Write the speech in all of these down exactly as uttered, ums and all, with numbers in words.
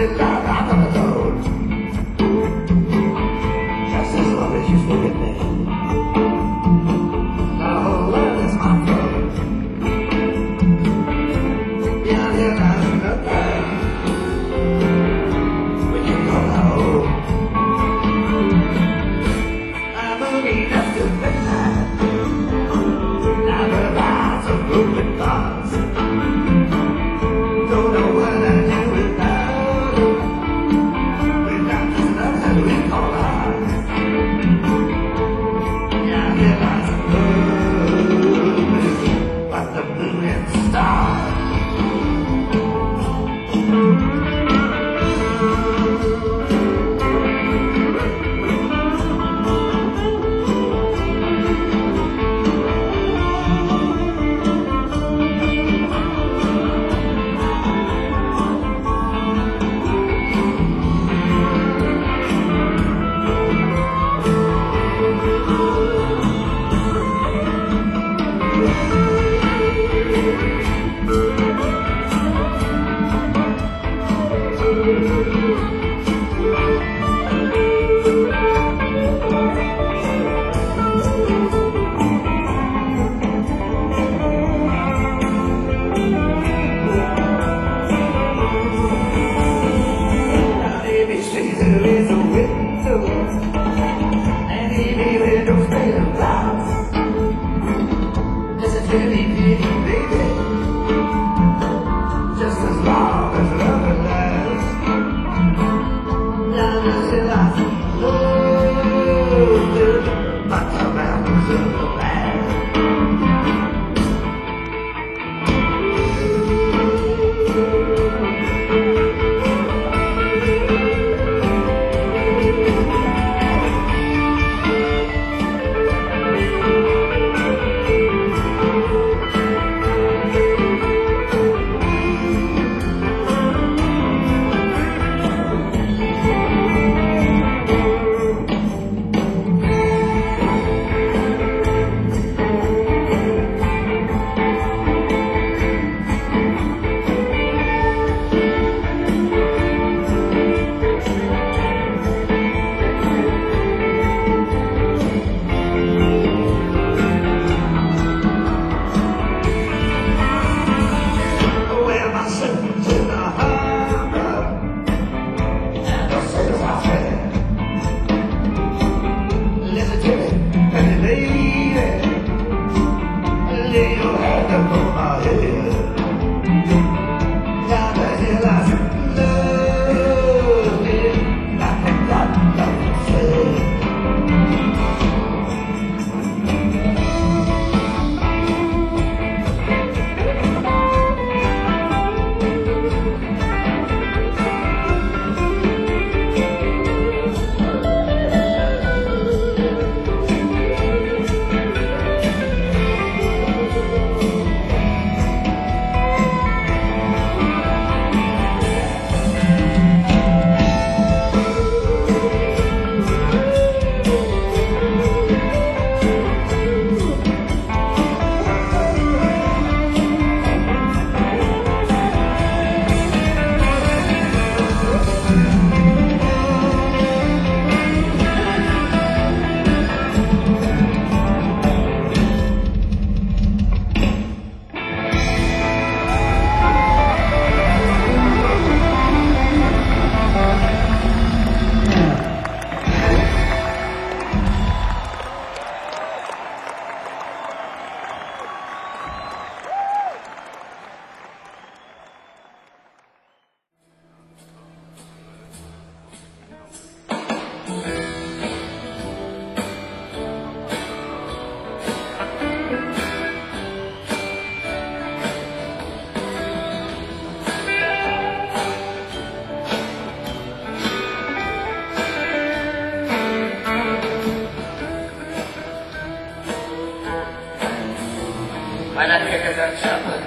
When I hear that shepherd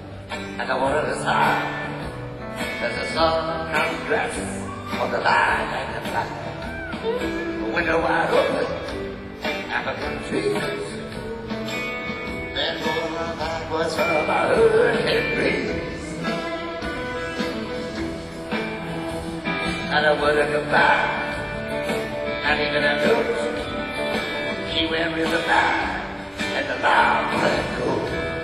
and the water is high, there's a sun comes dressed for the light and the black. The window wide open, African trees. Then go my backwards from my hurricane breeze. not a word of goodbye, not even a note. She went with the tide, and the bow let go.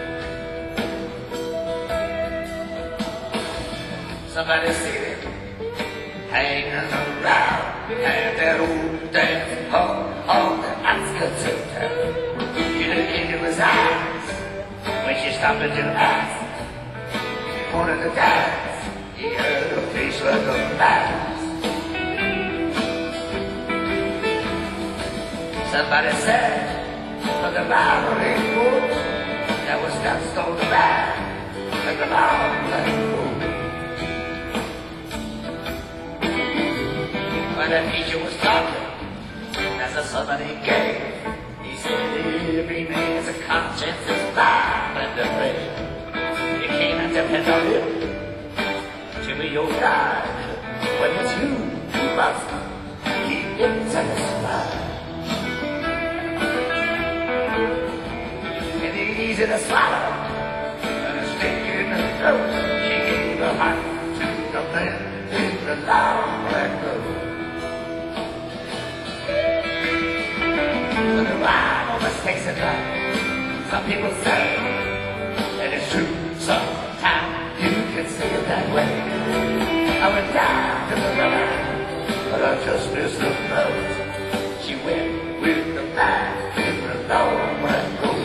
Somebody see them hanging around at that old dance hall on the outskirts of town. She looked into his eyes when she stopped at your house. One of the guys, he had a face like a mouse. Somebody said, for the Bible ain't good, that was not stone back, and the Bible ain't good. When the teacher was talking, as a somebody gave, he said, every man's a conscience is bound and afraid. You can't depend on him to be your guide. When it's you who must keep it satisfied. And it's easy to swallow, and a stick in the throat. She gave a heart to the man in the long black road. But the rhyme almost takes it back. Some people say, and it's true, sometimes you can say it that way. I went down to the river, but I just missed the boat. She went with the man in the long black road.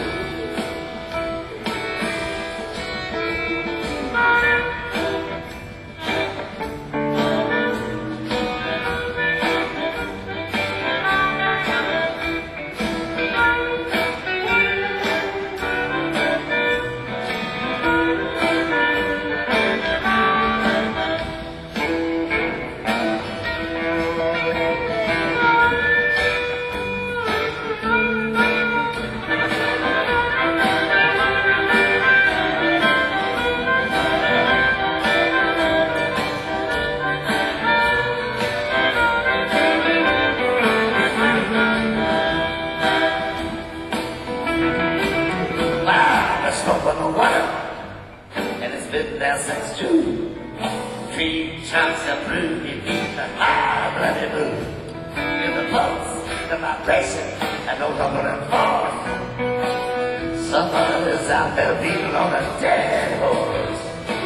There since June, three chunks of fruit beneath the high bloody moon. In the pulse, the vibration, and no longer in force. Somebody's out there beating on a dead horse.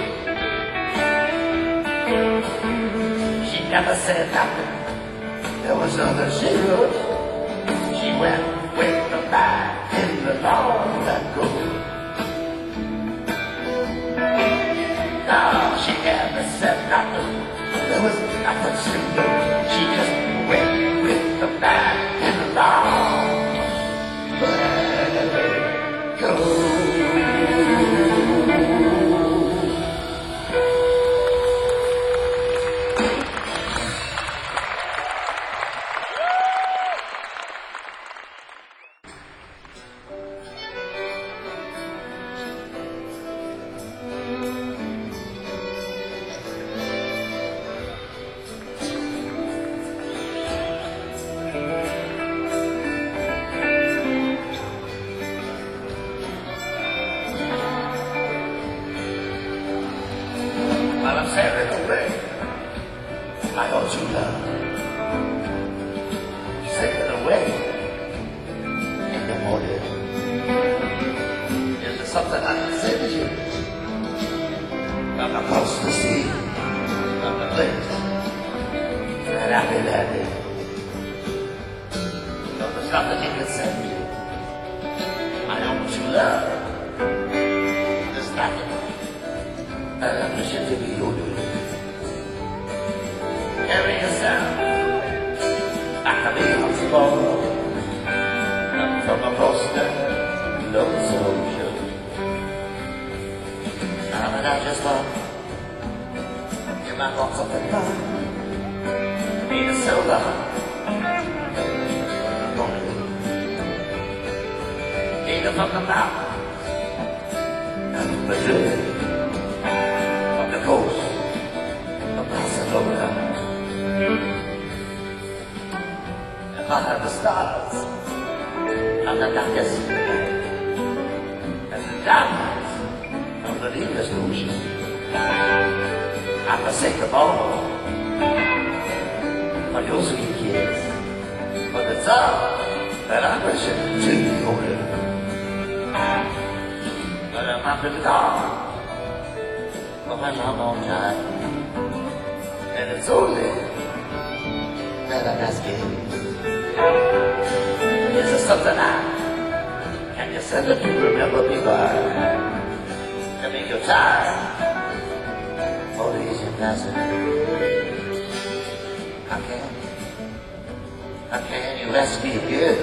She never said nothing, there was nothing she wrote. She went with the man in the long that goes. No, she never said nothing. There was nothing she knew. She just went with the man in the long let go. While I'm sailing away, I got you love. Sailing away in the morning. Is there something I can say to you? From across the sea, from the place that I've been at it. From the stuff that you can send me. I know what you love. There's nothing. I appreciate to be your dude. Carry yourself like a big house ball from across the lonesome ocean. Now that I just thought you might want something fun. Be a silver. Be the fucking mountains and the good. Coast of Barcelona. If I had the stars and the darkest night and the diamonds of the deepest ocean, I'd forsake them all that I wish it to the order. But I'm not been gone for a long, long time. And it's only that I'm asking. Is there something I can you send it to remember me by? To make your time for the easy passing. How can, how can you ask me again?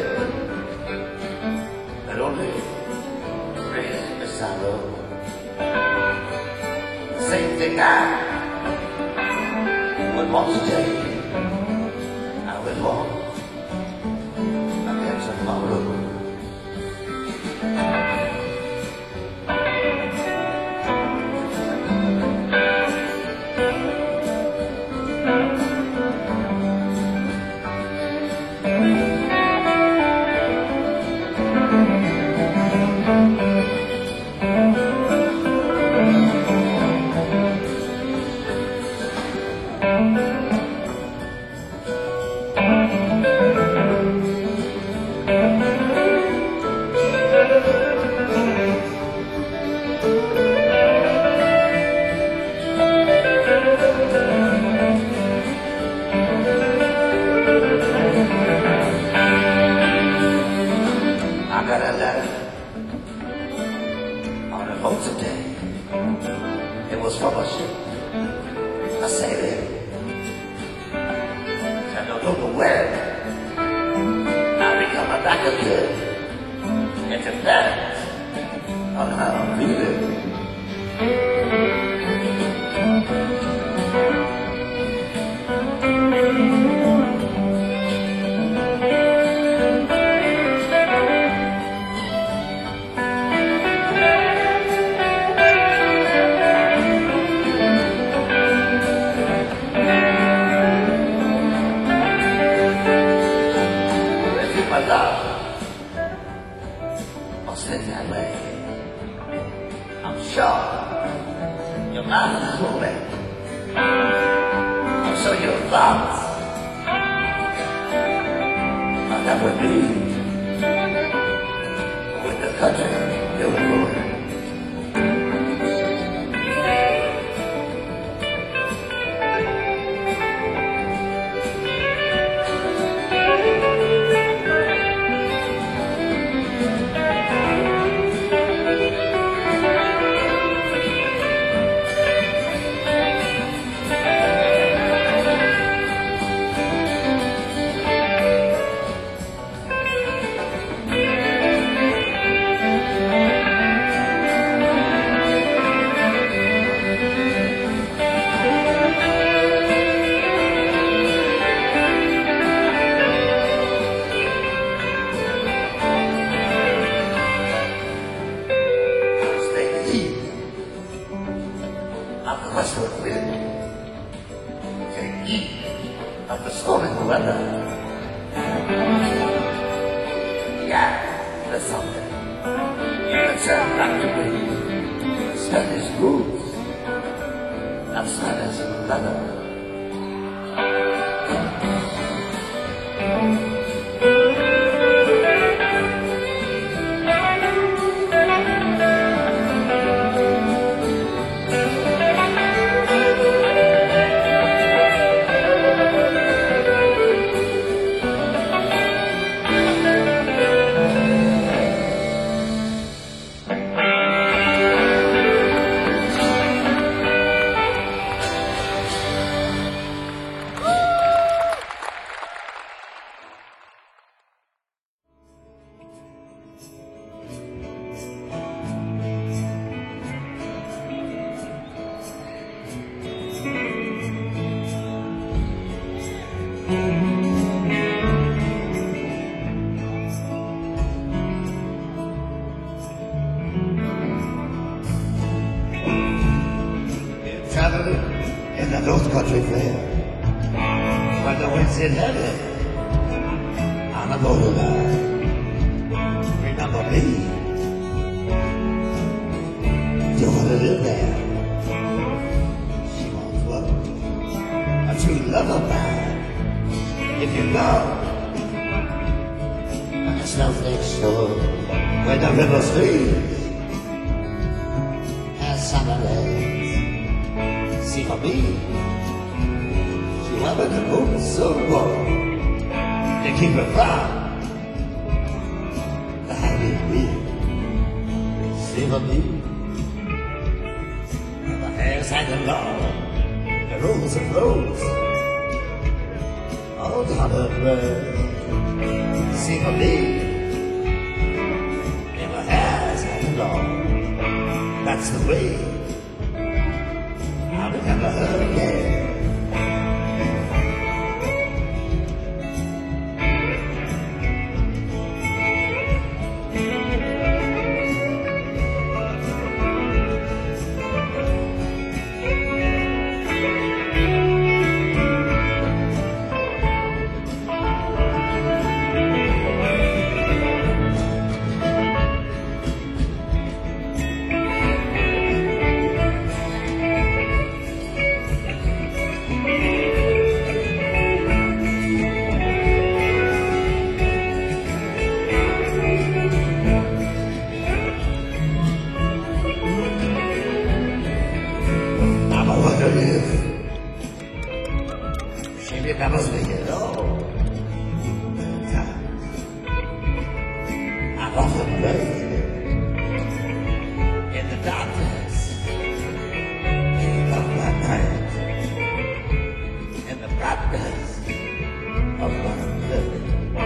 But only raise the sorrow. The same thing I would want to tell you. I would want again tomorrow. I got a letter on a boat today. It was from a ship, a sailing. I don't know where. I'll be coming back again. It depends on how I'm feeling. My love will stay that way. I'm sure your mind is moving. I'm sure your thoughts are never be with the country you're moving. Of the westward wind, take heed of the storming weather. Yeah, there's something you can turn back to me. Spanish boots and Spanish leather. Traveling in the North Country Fair, when the wind's in heavy on the borderline. Remember me? You want to live there? She wants what? A true love of mine. If you love, snowflake shore where the river sleeps and summer lays. See for me, she went with the moon so warm to keep her from the howling wind. See for me, and my hair's hanging long, the rose and rose all down her breast. See for me, and my hair's hanging long. That's the way I remember her again. She remembers me at all. I've often prayed in the darkness of my night, in the brightness of my living.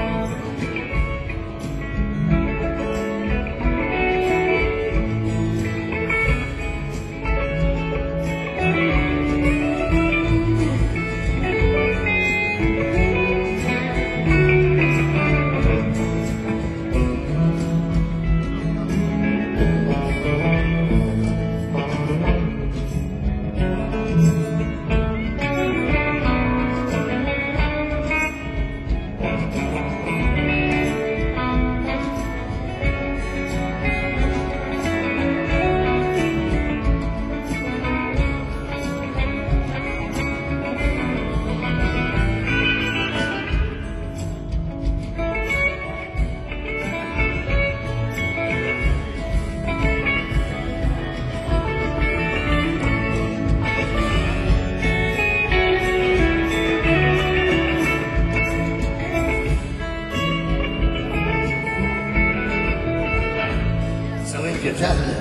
So if you travel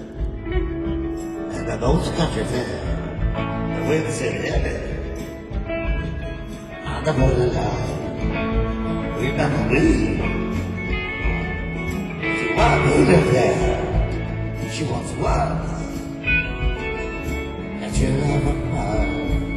and the most country fair, the winds in heaven on the borderline, remember me. She wanted to live there. She once was, and she loved her mom.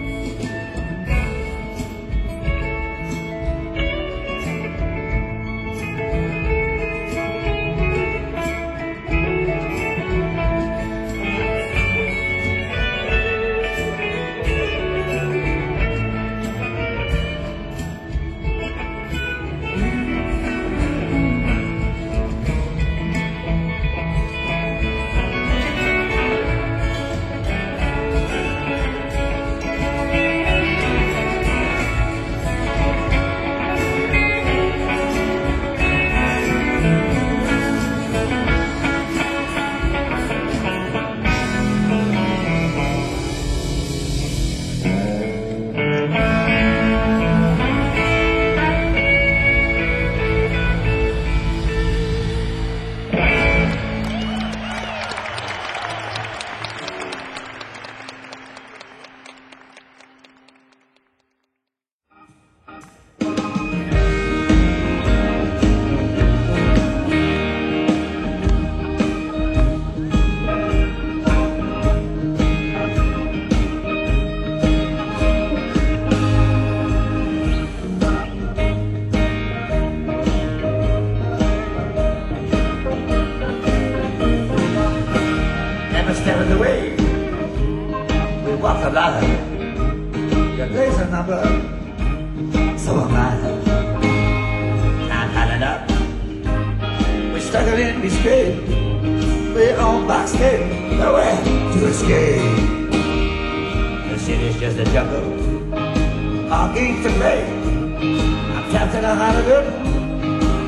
Step of the way, we walk the line. Your days are numbered, so am mine. Time piling up, we struggle in, we scrape. We're on box gate, nowhere to escape. The city's just a jungle, all games to play. I'm trapped in a Hollywood,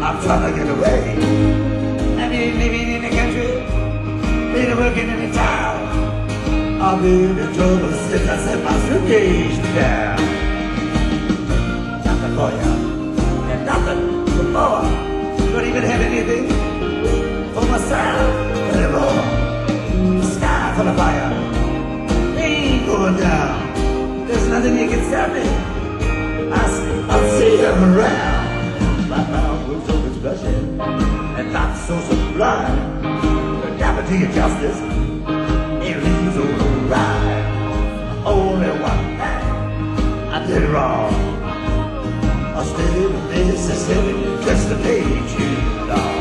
I'm trying to get away. I mean, living in the country, been working in the town. I've been in trouble since I set my suitcase down. Nothing for you, and nothing for more. Don't even have anything for myself anymore. The sky full of fire, ain't going down. There's nothing you can stop me. I see, I'll see him around. My mouth was always blushing and not so sublime. The deputy of justice, it leaves all right. Only one thing I did wrong. I stayed in Mississippi just to play too long.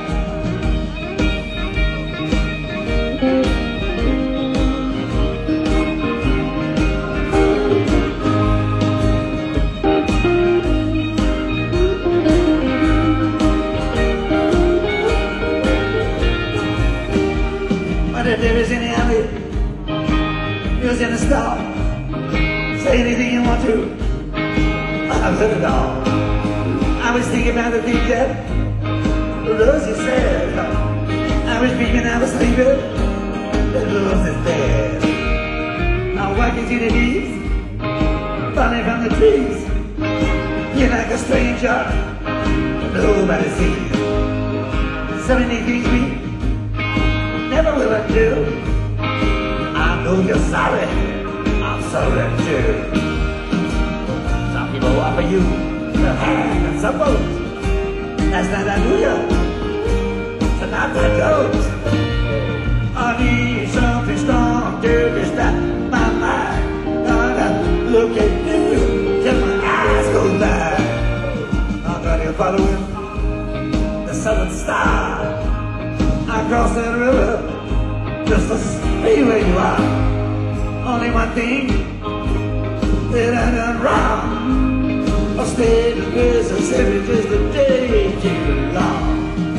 If there is any alley, there's in the star. Say anything you want to, I've heard it all. I was thinking about the things that Rosie said. I was dreaming I was sleeping, that Rosie's dead. I'm walking through the leaves, falling from the trees. You're like a stranger, nobody sees. So many things we never will undo. I know you're sorry, I'm sorry too. Some people offer you the hand and suppose. Last night I knew you, tonight I don't. I need something strong to distract my mind. Gotta look at you till my eyes go blind. I'm gonna follow the southern star. I crossed that river just to see where you are. Only one thing that I done wrong. I stayed in Mississippi just a day too long.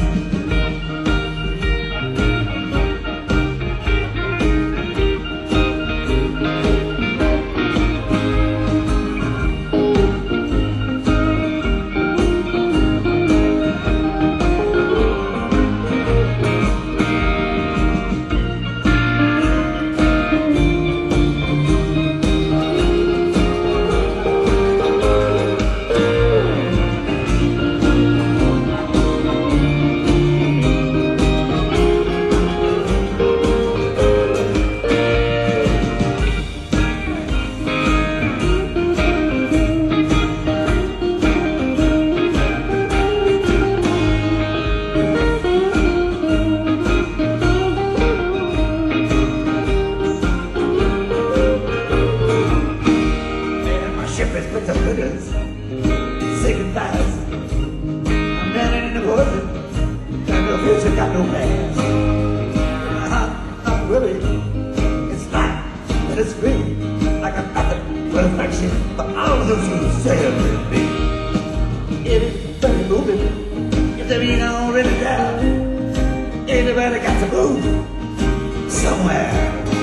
Say goodbyes. I'm landing in the water. Got no future, got no past. My heart, I'm willing. It's light, but it's free. I got nothing but affection for all those who sail with me. Everybody moving, if they ain't already down. Everybody got to move somewhere.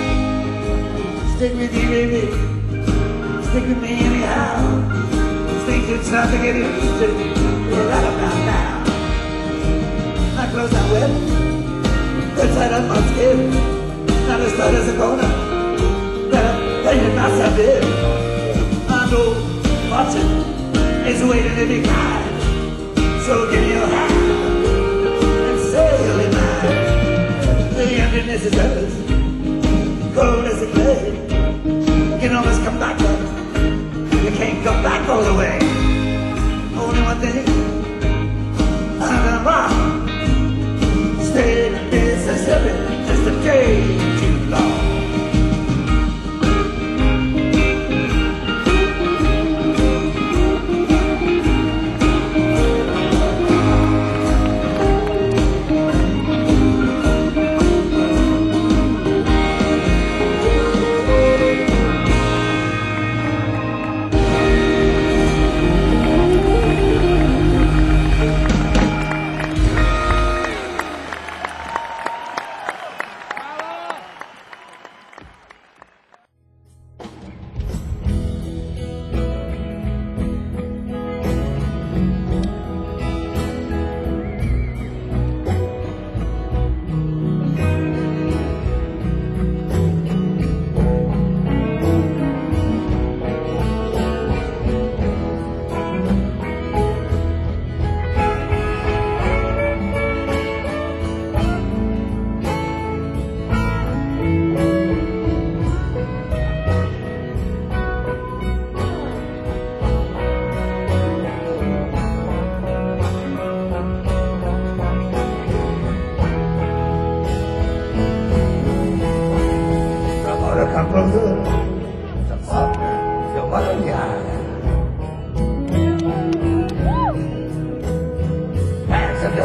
Stick with you, baby. Stick with me anyhow. Think it's not to get used to. You're right about now. My clothes are wet. They're tied up my skin. Not as tight as a corner. But I'm painting myself in. I know watching is waiting to be kind. So give me your hand and sail in mine. The emptiness is hers. Cold as a clay. You can always come back up. You can't come back all the way. Only one thing I'm wrong. Stay in Mississippi just a day too long.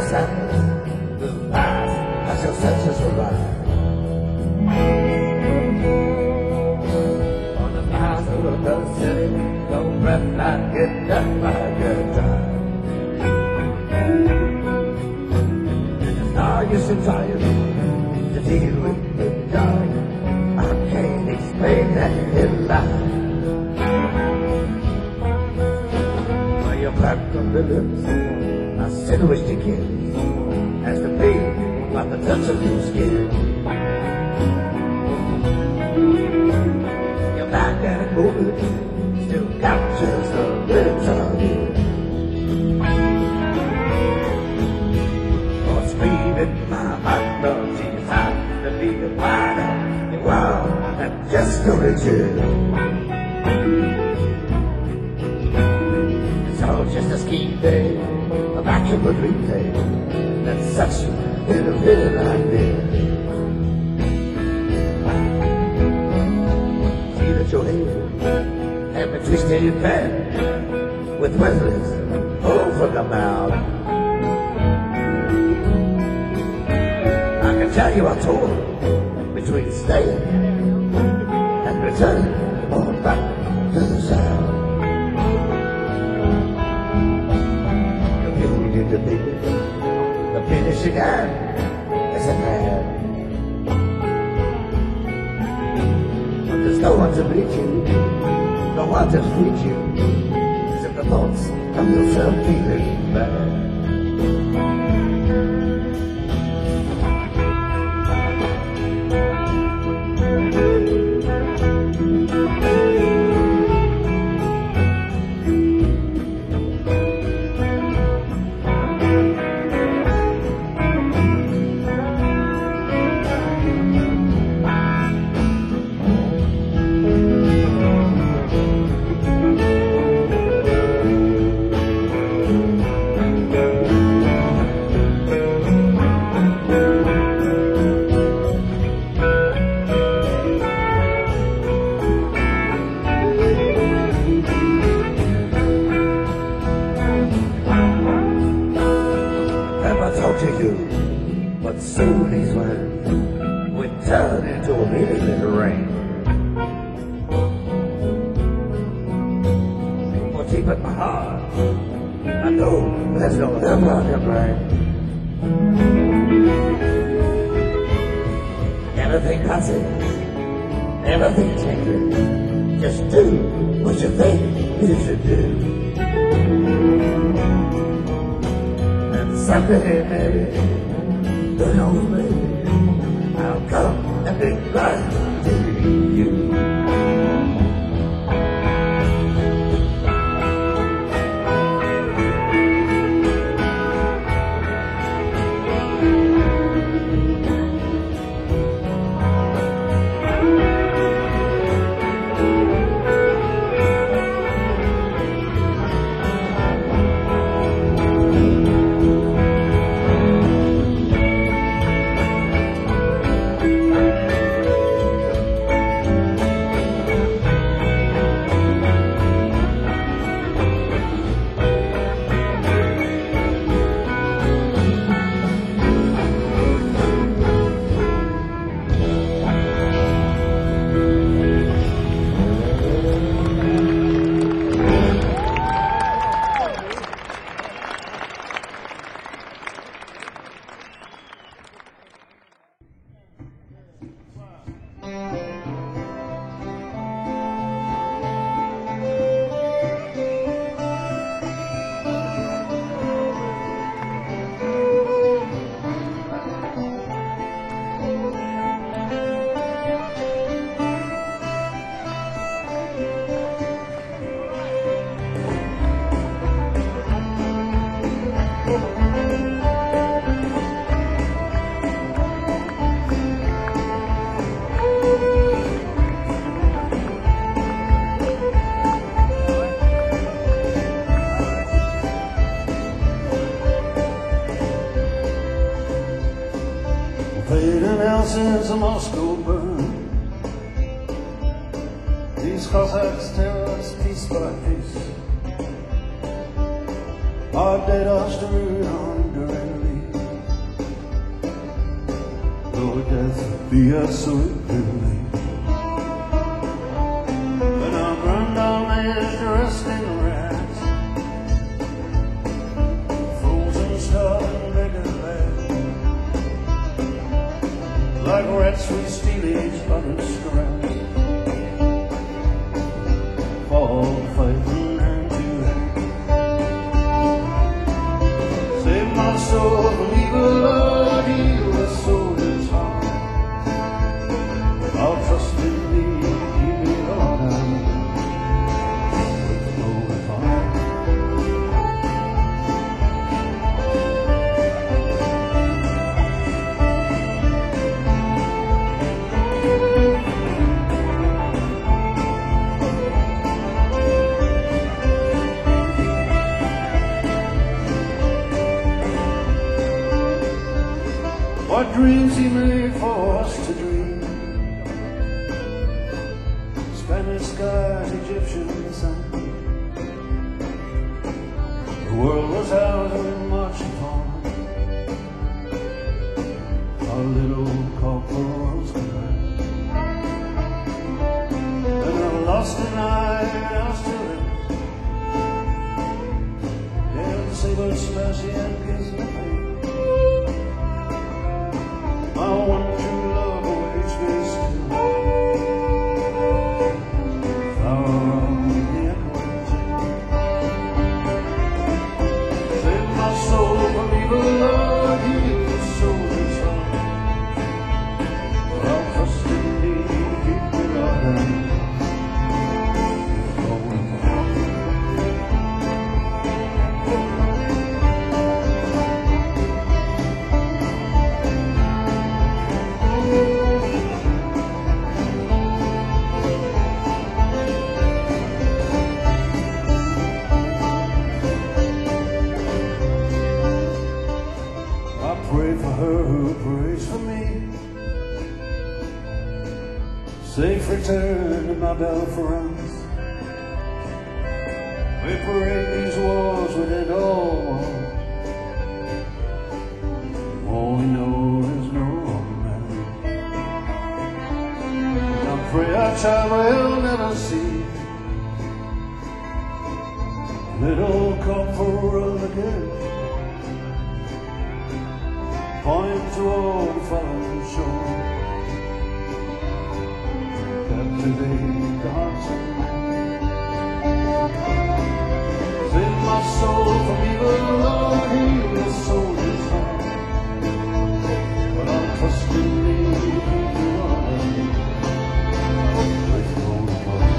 signs, the past, I shall set us alive. On the path of the city, no breath not get done by good time. Are you so tired to deal with the dark? I can't explain that in life. While you're back on the lips, I still wish to kiss as the pain by the touch of your skin. Your magnetic movement still captures the little you. Screaming my heart, no, she's hot to be a part of the world and just to reach you. It's all just a scheme day, a bachelor dream day, that's such in a feeling like this. See that your head have been twisted in bed with restless over the mouth. I tell you I torn between staying and returning on back to the sound. The beauty, the beauty, the finishing end is at hand. But there's no one to meet you, no one to sweet you, except the thoughts of yourself feeling bad. To you, but soon these words would turn into a million rain. For deep in my heart, I know there's no love on your brain. Everything passive, everything tender, just do what you think you should do. Someday, maybe, who knows, maybe, I'll come and be right to you. Since Moscow burned, these Cossacks tear us piece by piece. Our dead are strewn on Durand. death be a sweet relief. When our grandam is dressed in rags, frozen starving beggars laugh, like rats we steal each other's scraps, fall fighting hand to hand. Save my soul from evil, Lord, heal the soldier's heart. I'll trust in thee, keep me, Lord, and with the Lord heart. What dreams he made for us to dream, Spanish skies, Egyptian sun. The world was ours and we marched upon our little corporal's command. And I lost an eye, I still live, and saber slashy and gaze of pain. My one true love awaits me still, flower of the echoing chain. Save my soul from evil, Lord, heal the soldier's heart. For I'll trust in thee, keep me, Lord, and pray for her who prays for me. Safe return to my Belfrance. We parade these wars within all wars. All we know is no man. I pray our child will never see little corporal again. Point toward the foreign shore, captivate the hearts of men. Save my soul from evil, Lord, heal the soldier's heart. But I'll trust in thee, Lord, with no heart.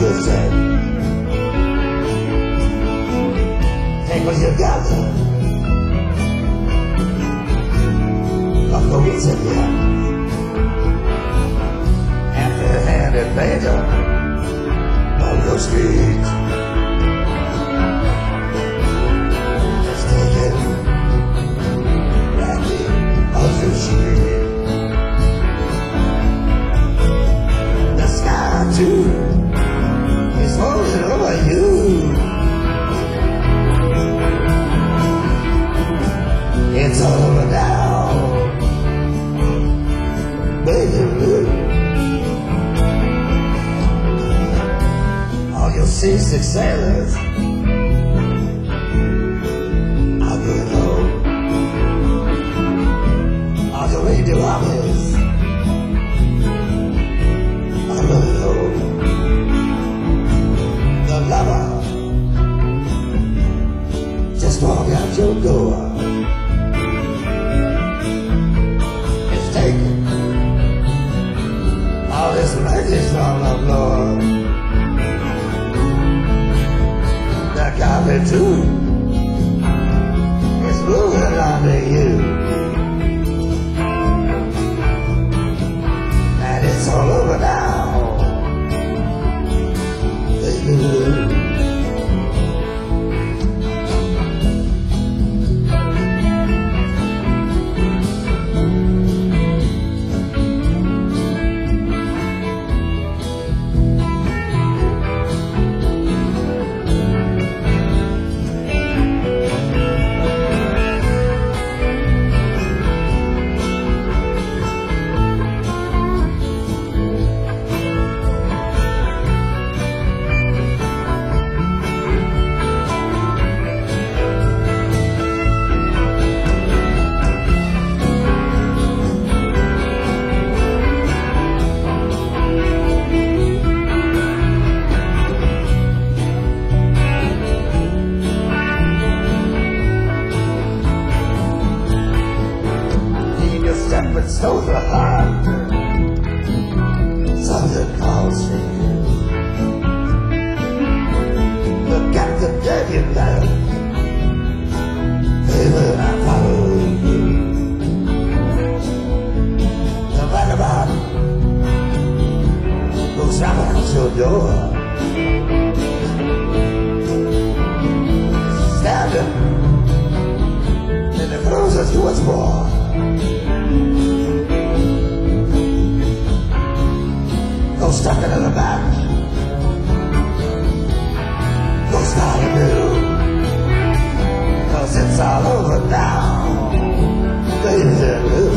you said. Take what you got. But go get it, yeah. Empty-handed painter on your street. Just take it right off your street. The sky too is falling over you. It's all over now, baby. All your seasick sailors are going home. All your radio armies are going home. The lover just walk out your door. All this magic from the floor. The carpet too is moving under you, and it's all over now, baby. Separate souls are hard. Something calls for you. Look at the dirty love. Baby, I follow you. The vagabond looks out at your door. Standing in the clothes that you was born. Go stuck into the back. Go start anew. Cause it's all over now, baby.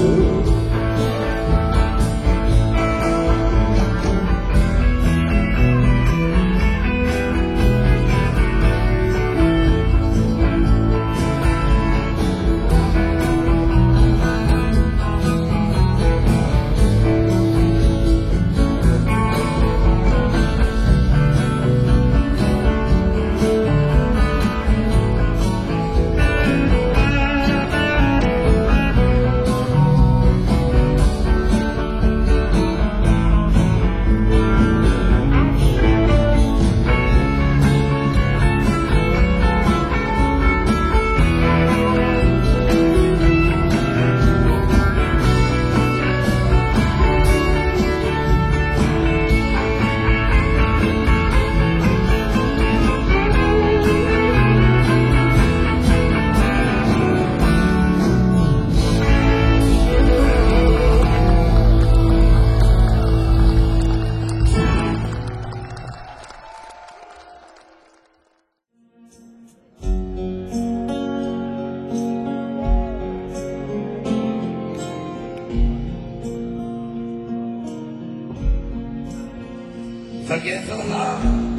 Forget the love,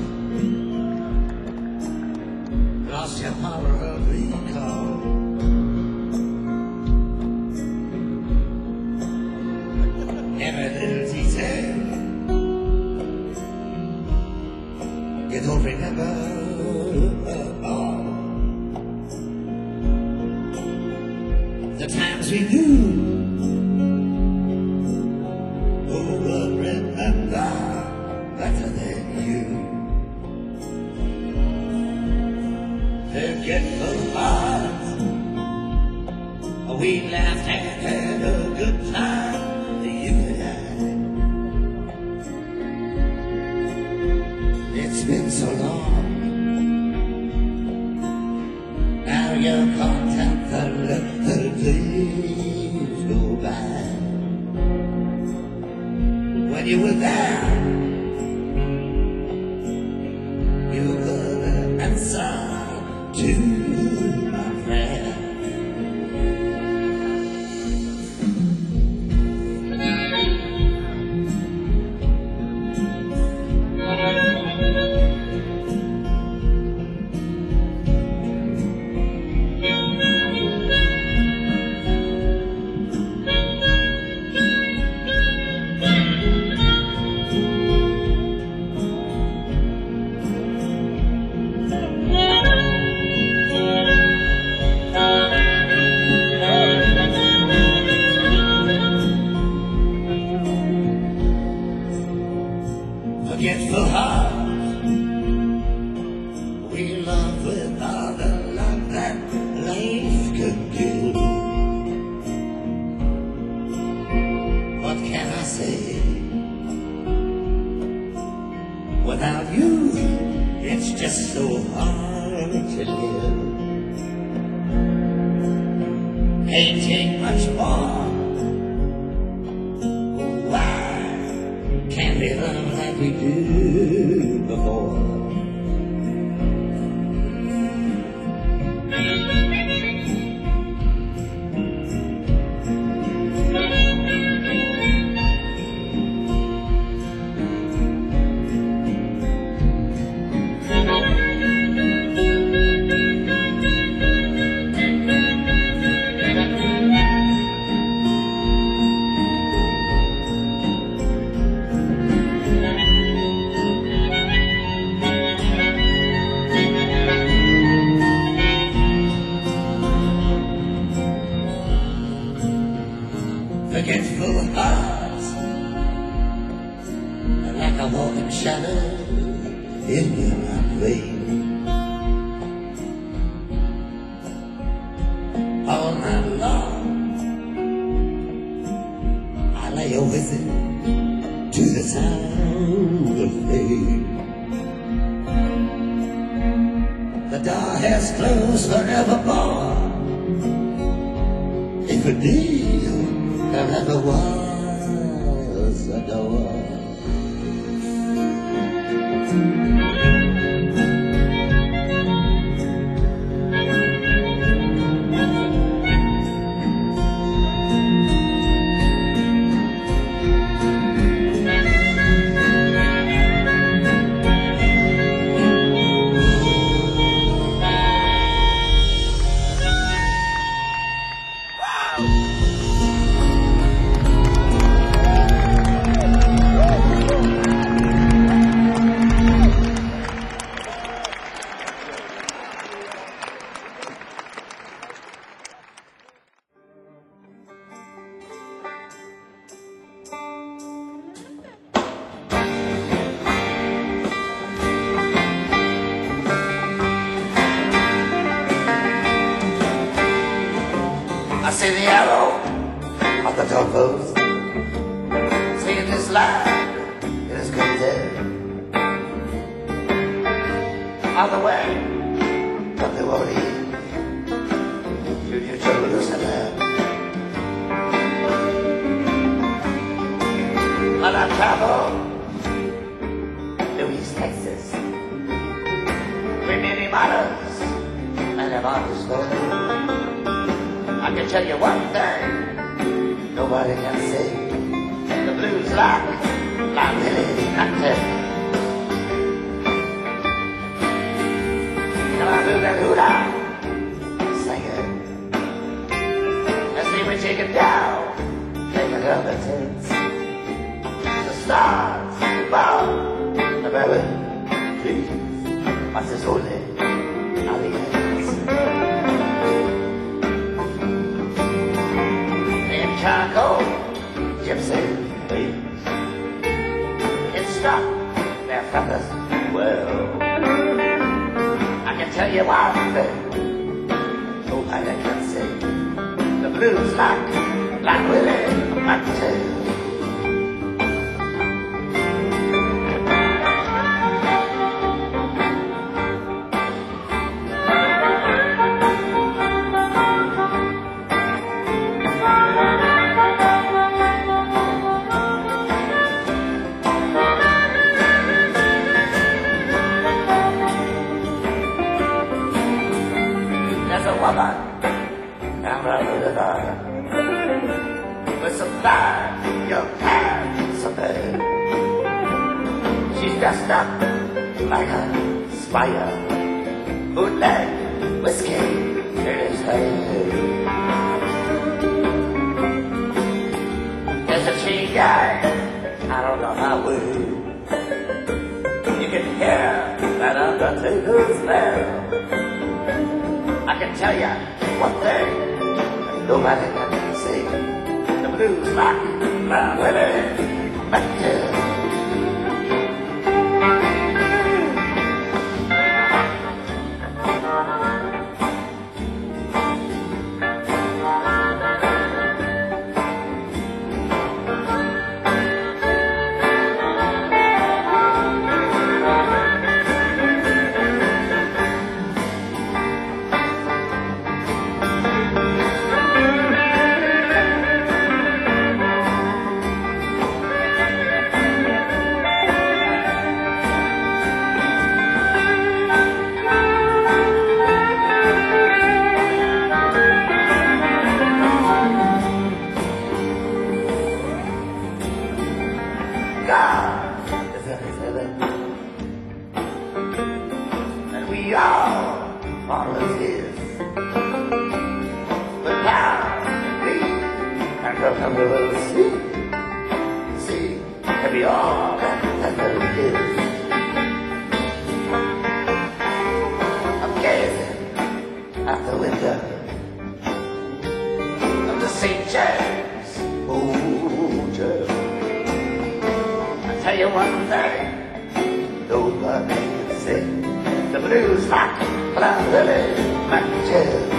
lost your power of recall. Every little detail you don't remember all. The times we knew, who would remember better than you? We laughed and had a good time, you and I. It's been so long. Now you're caught up the little days go by. When you were there, you were the answer to my prayer. Forgetful heart, we love with all the love that life could give. What can I say? Without you, it's just so hard to live. Can't take much more. Can't live like we did before. Forgetful hearts, like a walking shadow in my brain. All night long, I lay a whistle to the sound of pain. The door has closed forevermore. If a deal there never was a door. I see the arrow of the doorpost, saying this line is good. On the way from the Orient to New Jerusalem, on I travel to East Texas, with many models and a modest girl. I can tell you one thing, nobody can say the blues like, like Billy Hunter. Come on, move that hoot out, sing it. Let's see we take it down, take it up and tense. The stars, the bow, the baby, please, what's this holy alliance? Charcoal, gypsy, beats. It struck their feathers well. I can tell you one thing, nobody can say the blues like, like Willie McTell. There's a woman down the river with some fine young hands of her. She's dressed up like a spire, bootleg whiskey in his head. There's a tree guy out on the highway. You can hear that undertaker's bell. I can tell you one thing that nobody can say. The blues rock by Willie McTell. God is in his heaven, and we all followers his. But now we are come to the sea, see, and we all have to live. I'm gazing out the window of the Saint James Hotel. Tell you one thing, nobody can say. The blues rock by Willie McTell.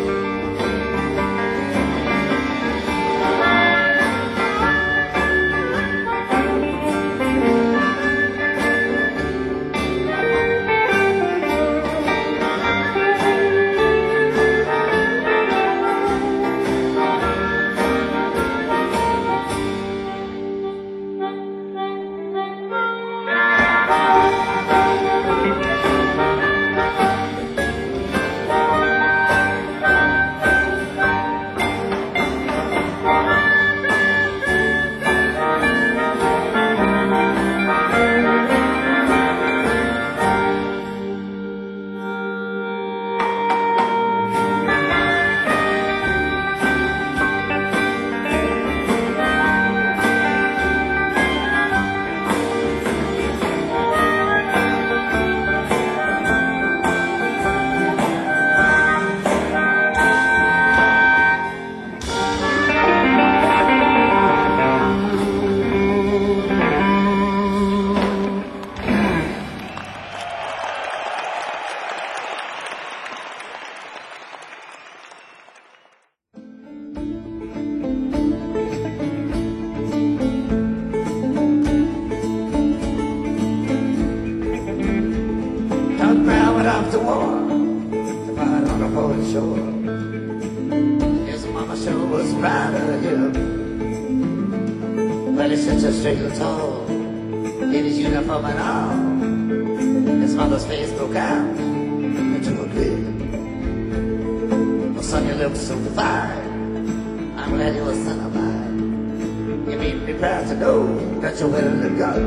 Doug Brown went off to war to fight on a foreign shore. His mama sure was proud of him. Well, he sits up straight and tall in his uniform and all. His mother's face broke out into a grin. Well, son, you look so fine. I'm glad you're a son of mine. You made me proud to know that you're willing to go.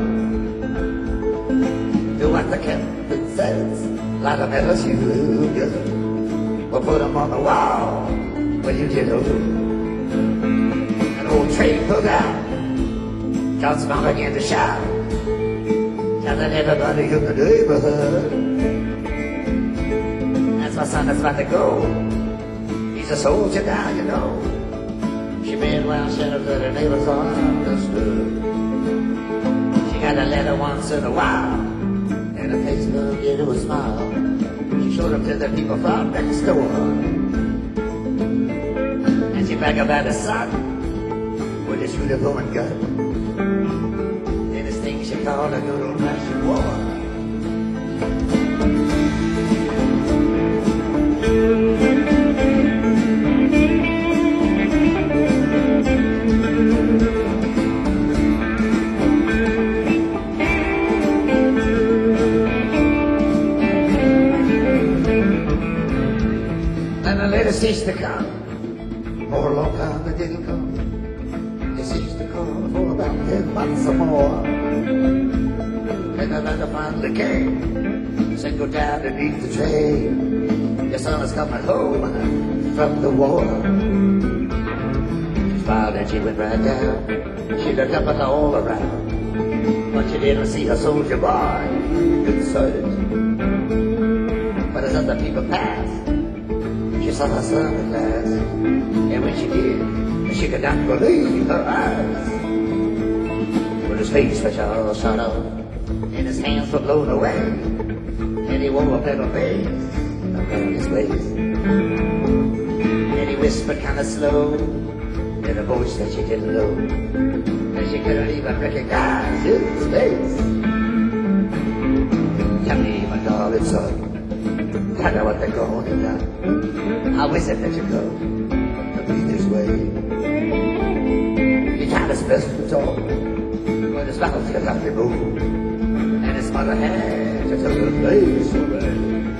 Do what the captain says, like a metal shoe. We'll put them on the wall when you get old. An old train pulled out. John's mom began to shout, telling everybody in the neighborhood, that's my son that's about to go. He's a soldier now, you know. She made well sure that her neighbors all understood. She got a letter once in a while, and her face looked into a smile. She showed them to the people from next door. And she She back up at the sun with this really blowing gun. And this thing she called a good old fashioned war. And the lady ceased to come. For a long time they didn't come. They ceased to come for about ten months or more. And the letter finally came. Said go down and meet the train. Your son is coming home from the war. She smiled and she went right down. She looked up at the all around. But she didn't see her soldier boy inside. But as other people passed, she saw her son at last, and when she did, she could not believe her eyes. When his face was all shot off, and his hands were blown away, and he wore a metal vase around his waist. And he whispered kind of slow, in a voice that she didn't know, and she couldn't even recognize his face. Tell me, my darling son, I know what they're going to do. How is it that you go to be this way? He tried his best to talk, but his mouth could not be moved, and his mother had to take her face away.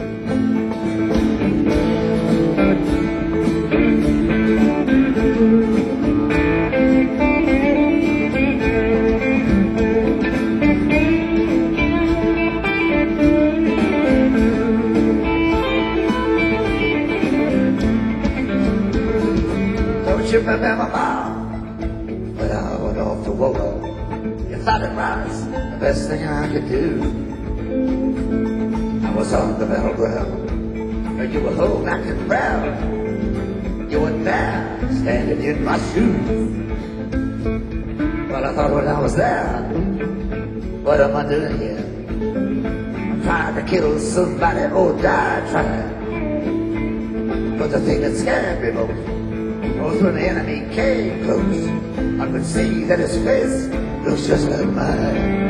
You remember, Mom, when I went off to war, you thought it was the best thing I could do. I was on the battleground, and you were home acting proud. You were there, standing in my shoes. Well, I thought when I was there, what am I doing here? I'm trying to kill somebody or die trying. But the thing that scared me most was when the enemy came close, I could see that his face looks just like mine.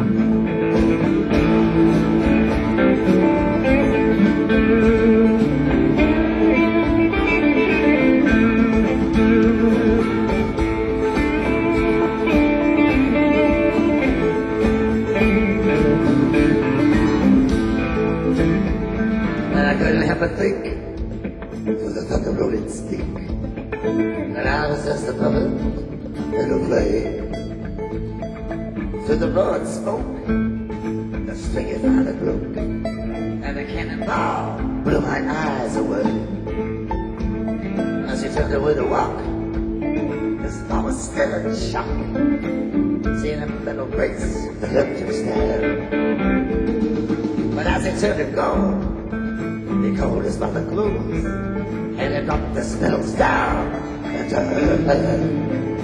And I couldn't help but think, through the thunder rolling stink, and I was just a puppet in a play. Through the broad smoke, the string finally broke, and the cannonball blew my eyes away. As she turned away to walk, this I was still in shock, seeing a metal brace that left him stare. But as he turned to go, he called his mother close, and he dropped the spells down into her head.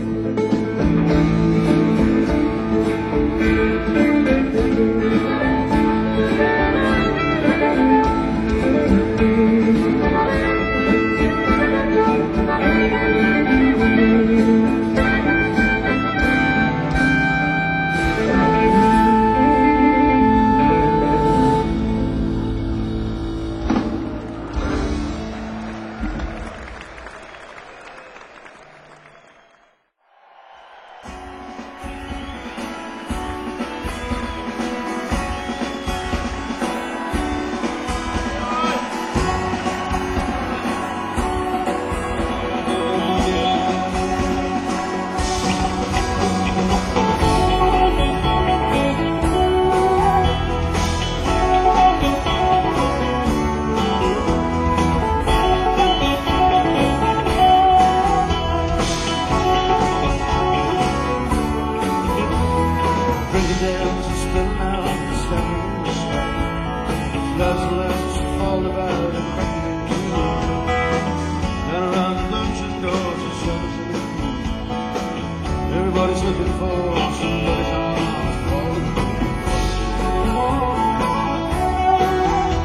Everybody's looking for somebody's arms falling.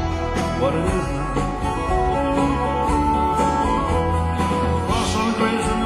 What it is now. Cross on the graves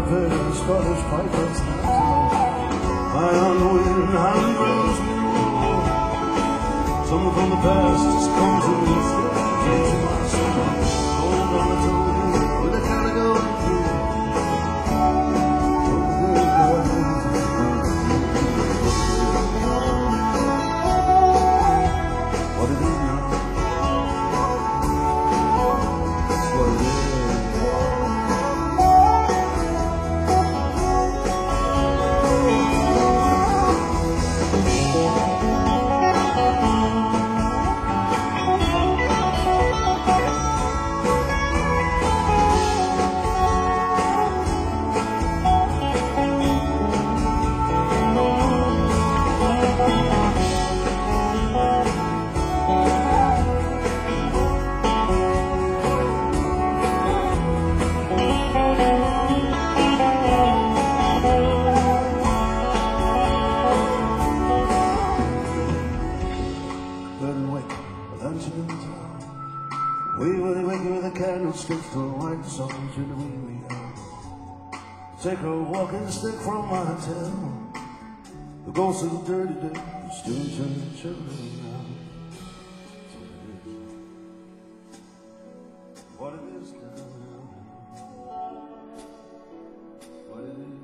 fair Scottish pipers now. Iron wind and rose me roll. Someone from the past has come to me, takes my soul. Hold on, I told you, with a calico through. What it is now, that's what it is. We were waking with a candlestick for white songs in the wee wee hour. Take a walking stick from my hotel. The ghost of the dirty day still turning children now. What it is now. What it is.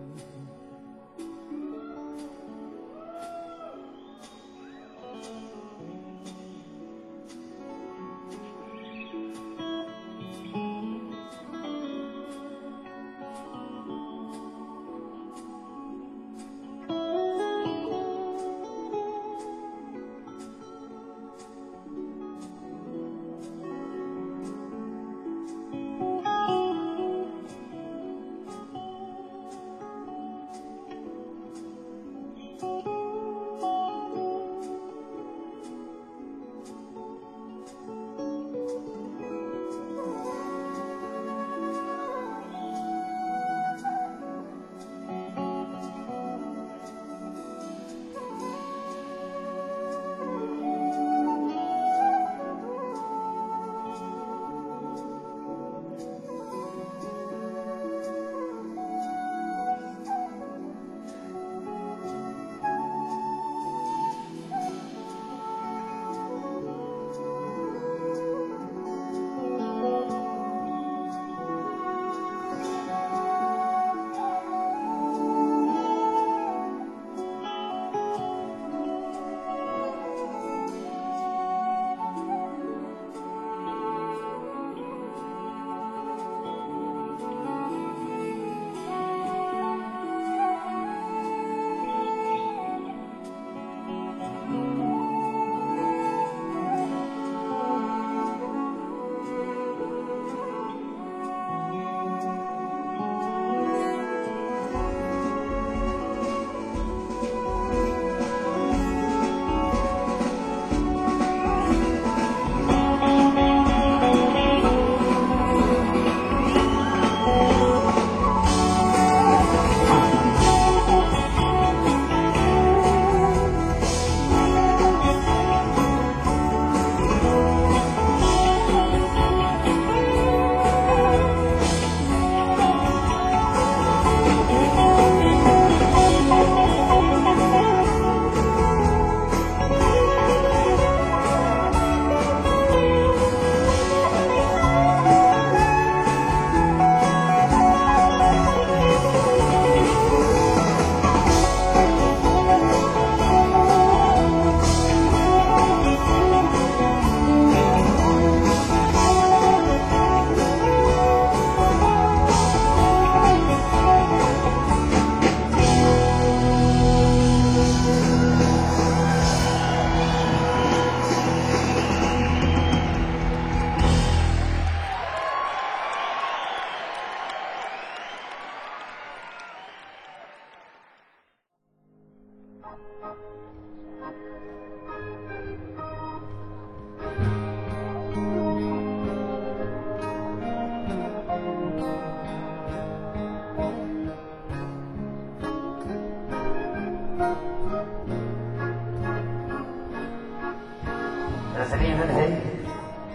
There's an even hate,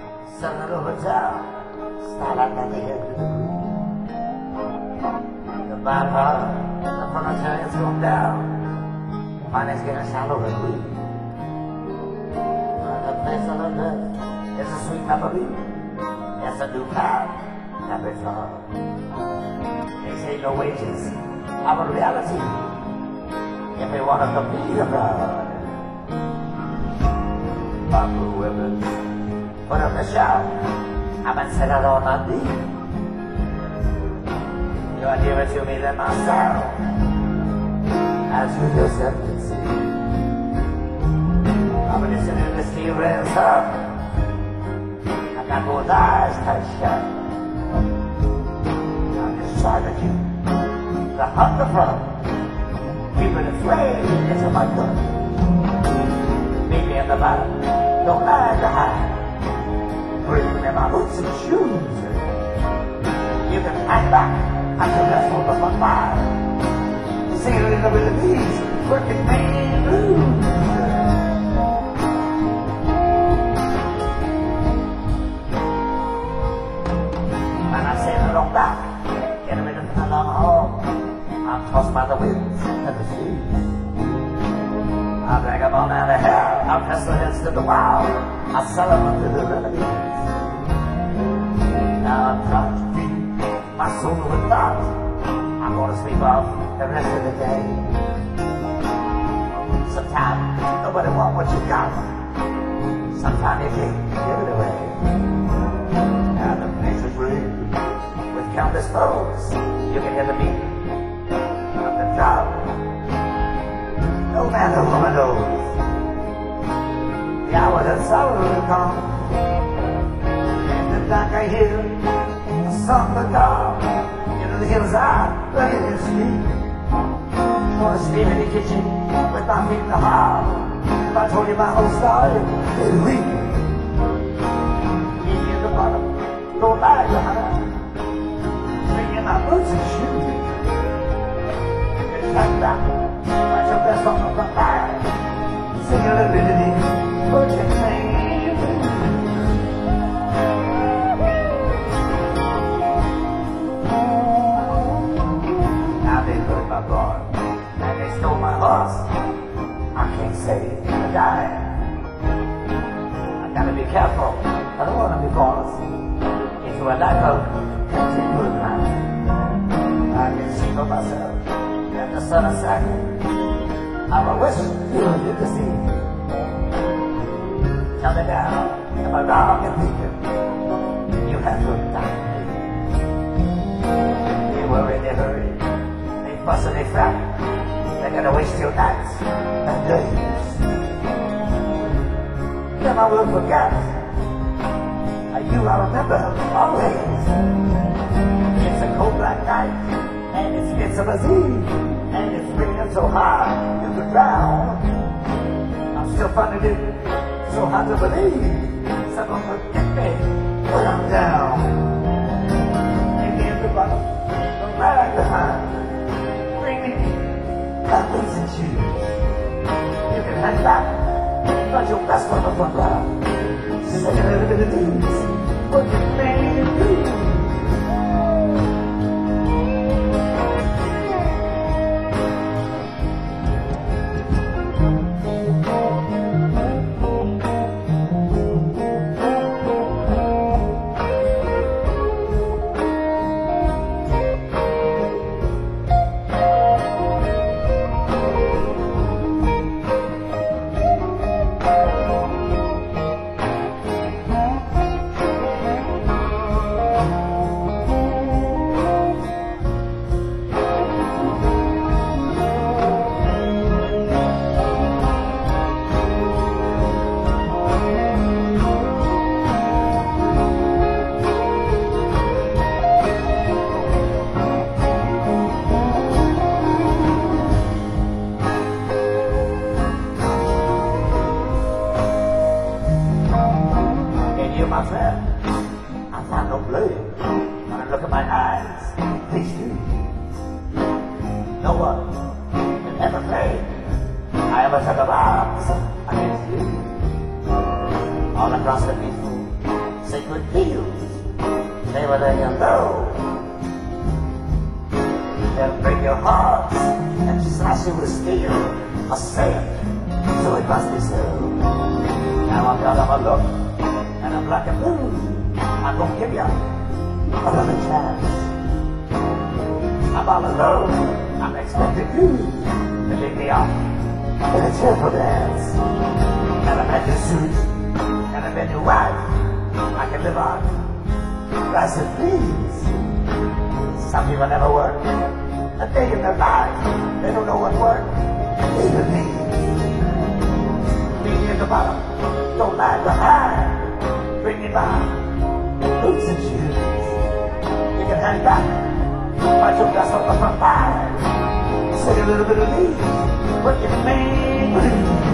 son of a hotel, style out that they had. The my part, the proletariat's gone down. Money's getting shallow and weak. The place on the earth is a sweet memory. It's a new path, happy far. They say no wages are a reality. If we want to be abroad, Baku women put up the shout. I've been set out on my knee. You are nearer to me than myself, as you yourself can see. I'm listening to steel rails up. I got both eyes tight shut. I'm just trying to keep the hunger from keeping the flame into my gut. Meet me in the bottom, don't lag behind. Breathing in my boots and shoes. You can hang back until that's all of my mind. Singing in the melodies, working main blues. When I sail along back, get rid of the long haul, I'm tossed by the winds and the seas. I'll drag them on out of hell, I'll press their heads to the wall, I'll sell them to the remedies. Now I'm trying to feed my soul with thought. I'm gonna sleep off the rest of the day. Sometimes nobody wants what you got. Sometimes you can't give it away. Now the place is rigged with countless foes. You can hear the beat of the drum. No man or woman knows the hour that sorrow will come. In the dark I hear a song of God. Into the hillside, ready to sleep. Wanna sleep in the kitchen with my feet in the hall. If I told you my whole story, they'd weep. Meet me at the bottom, don't lag behind. Bring in my boots and shoes. It's like that, that's your best on the front line. Sing a little bit of this, put your name. And they stole my horse. I can't say I died. I gotta be careful. I don't wanna be forced into a life of continual life. I can see for myself that the sun is setting. I wish you did the sea. Tell me now, am I wrong in thinking you have to die? They were in a hurry. Fuss and they fret. They're gonna waste your nights and days. Then I will forget. And you I remember always. It's a cold black night, and it's Midsummer's Eve, and it's raining so hard you could drown. I'm still finding it so hard to believe someone would get me when I'm down. Maybe in the bottom, don't lag behind. Boots and shoes. You can hang back, but your best one up on ground. Sing a little bit of blues, what you made to do. My friend, I find no blame when I look at my eyes, they see. No one can ever claim I ever took a box against you. All across the peaceful, sacred fields, they were laying low. They'll break your heart and slash you with steel. I say it, so it must be so. Now I've got them a look, and I'm black and blue. I'm gonna give you another chance. I'm all alone, I'm expecting you to lead me off in a cheerful dance. And I've had your suit, and I've been your wife. I can live on rice and peas. Some people never work a day in their life. They don't know what work even means. Meet me at the bottom, don't lag behind. Bring me my boots and shoes. You can hang back, I took us on the front line. Say a little bit of me, what you mean believe.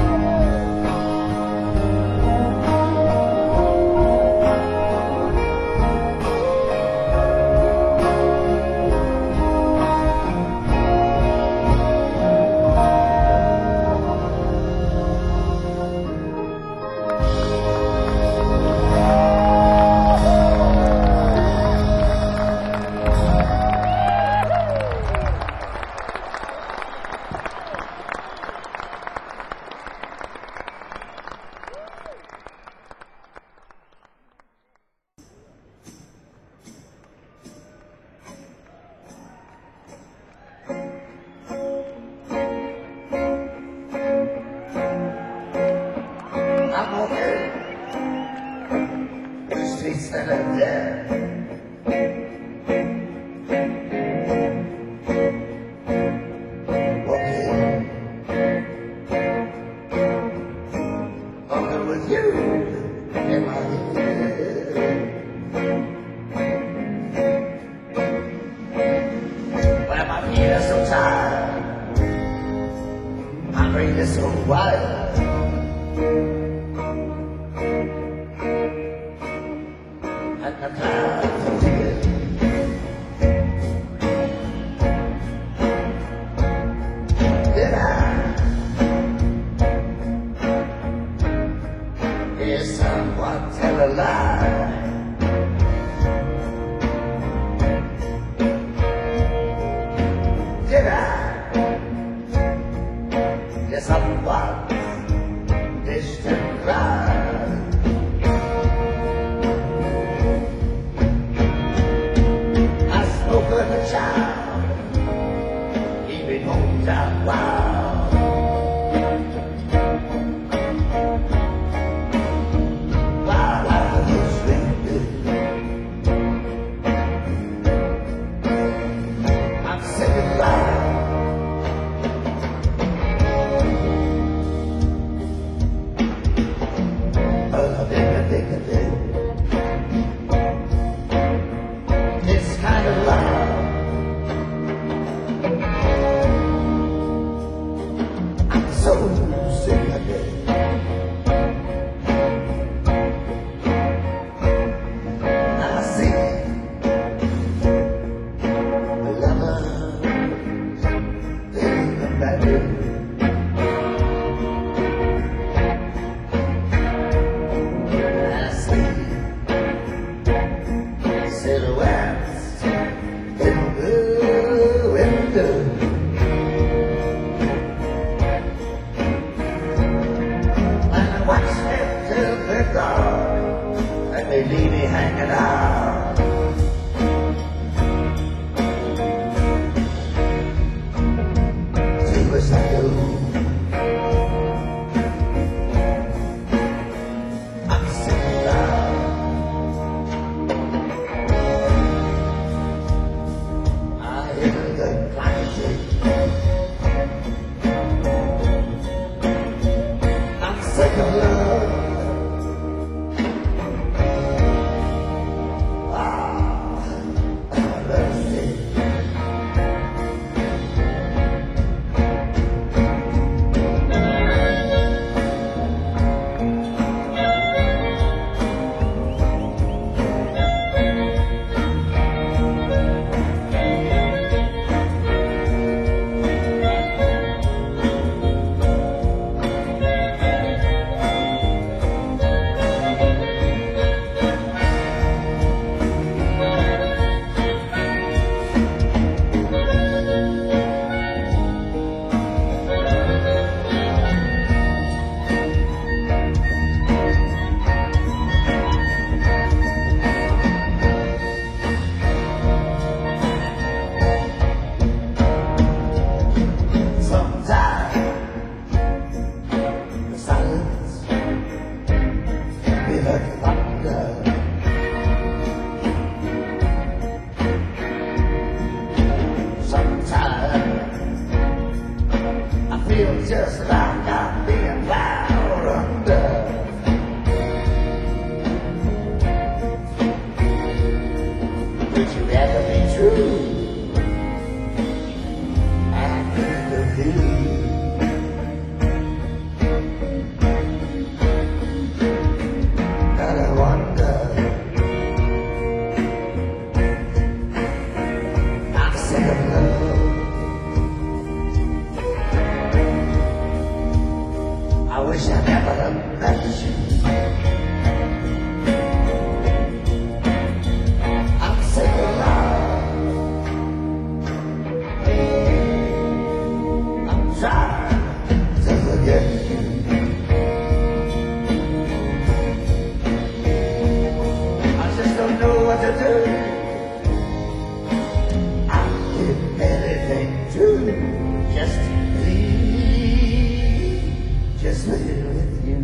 I'm okay. The streets that are there. Walking. Walking with you in my head. When my feet are so tired, my brain is so wild. And the clouds are red. Did I hear someone tell a lie? Did I hear someone distant cry? A child, even home down wild. While I was sleeping, I'm sitting loud. Oh, dig, dig, dig, dig. It's kind of loud. just about not being found under. Would you rather be true and think of you? And I wonder, I'm sick of love. I wish I never met you. I'm sick of love. I'm trying to forget you. I just don't know what to do. I'll give anything to just be, just live with you.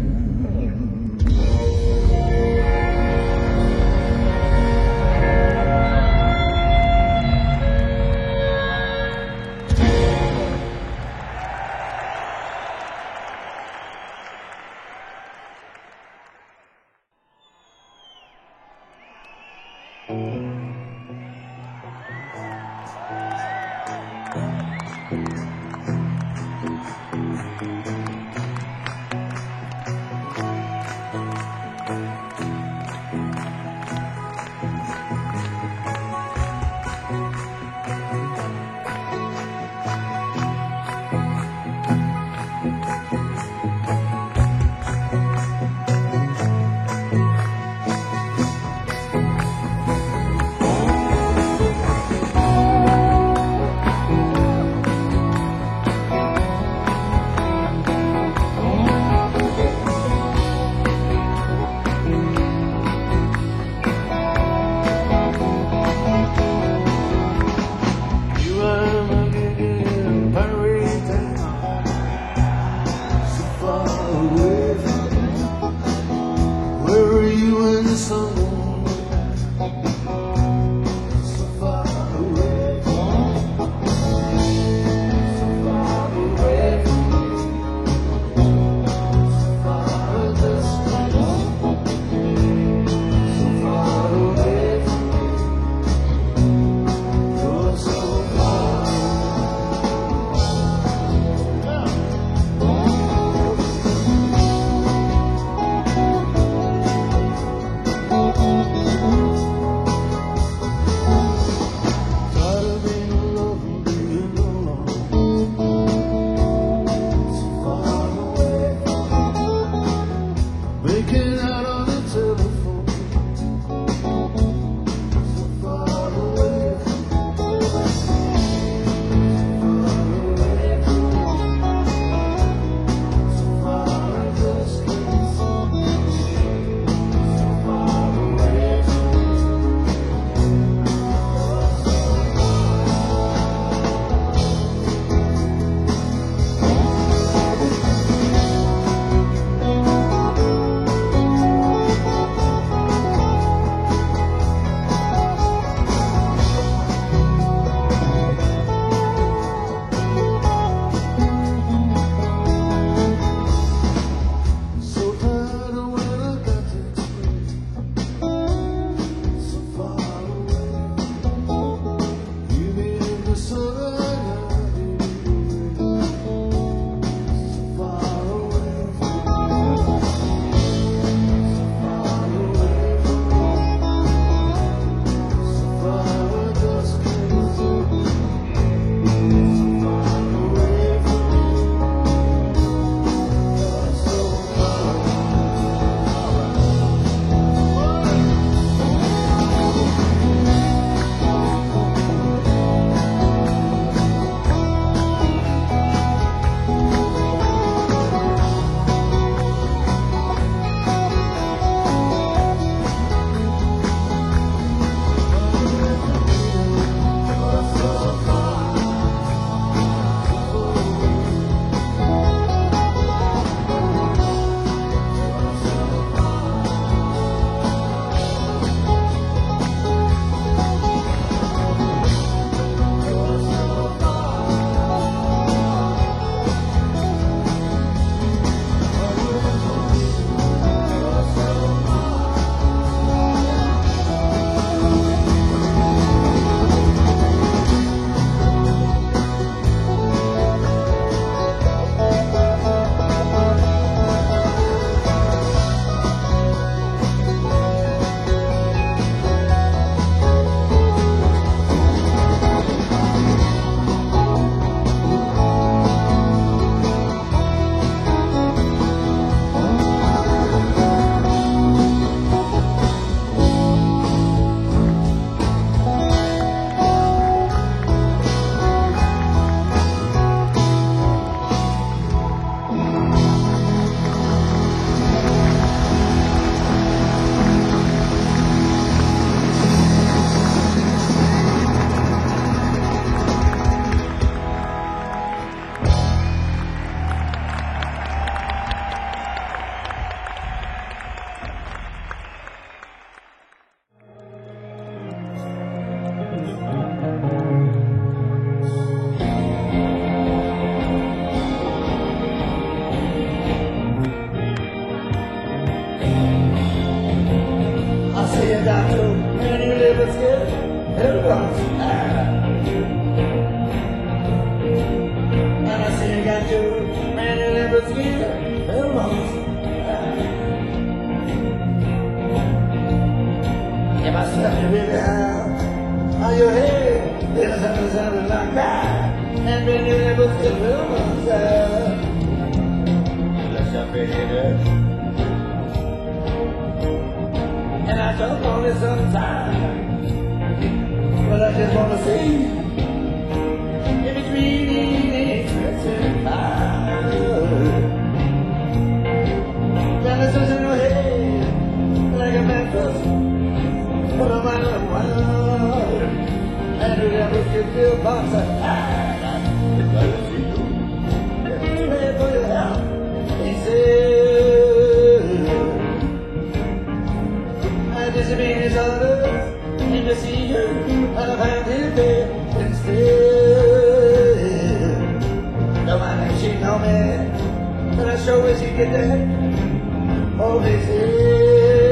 tell me, baby, how are your head? There's something sounding like that. And then you never feel the monster. Let's jump in here. And I don't want it sometimes. But I just wanna see if it's really expensive. Got a sense in your head like a mattress. Put a man on one. And you never get your box of time. It's like to see you. Pay for your help. He said, I disobeyed his orders. And to see you, I found his bed instead. Don't mind if she know me, but I sure wish he'd get that over his head.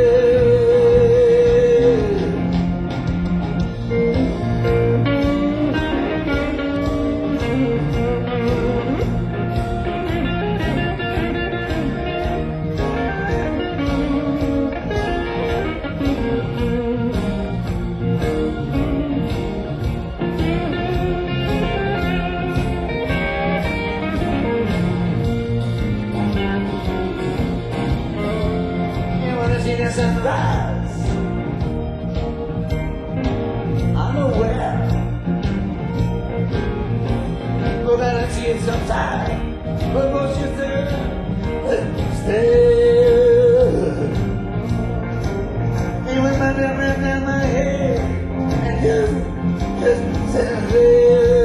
Sunrise, I'm aware. Go down and see it sometime, but won't you stay? Stay. And with my damn right down my head, and you just sit there.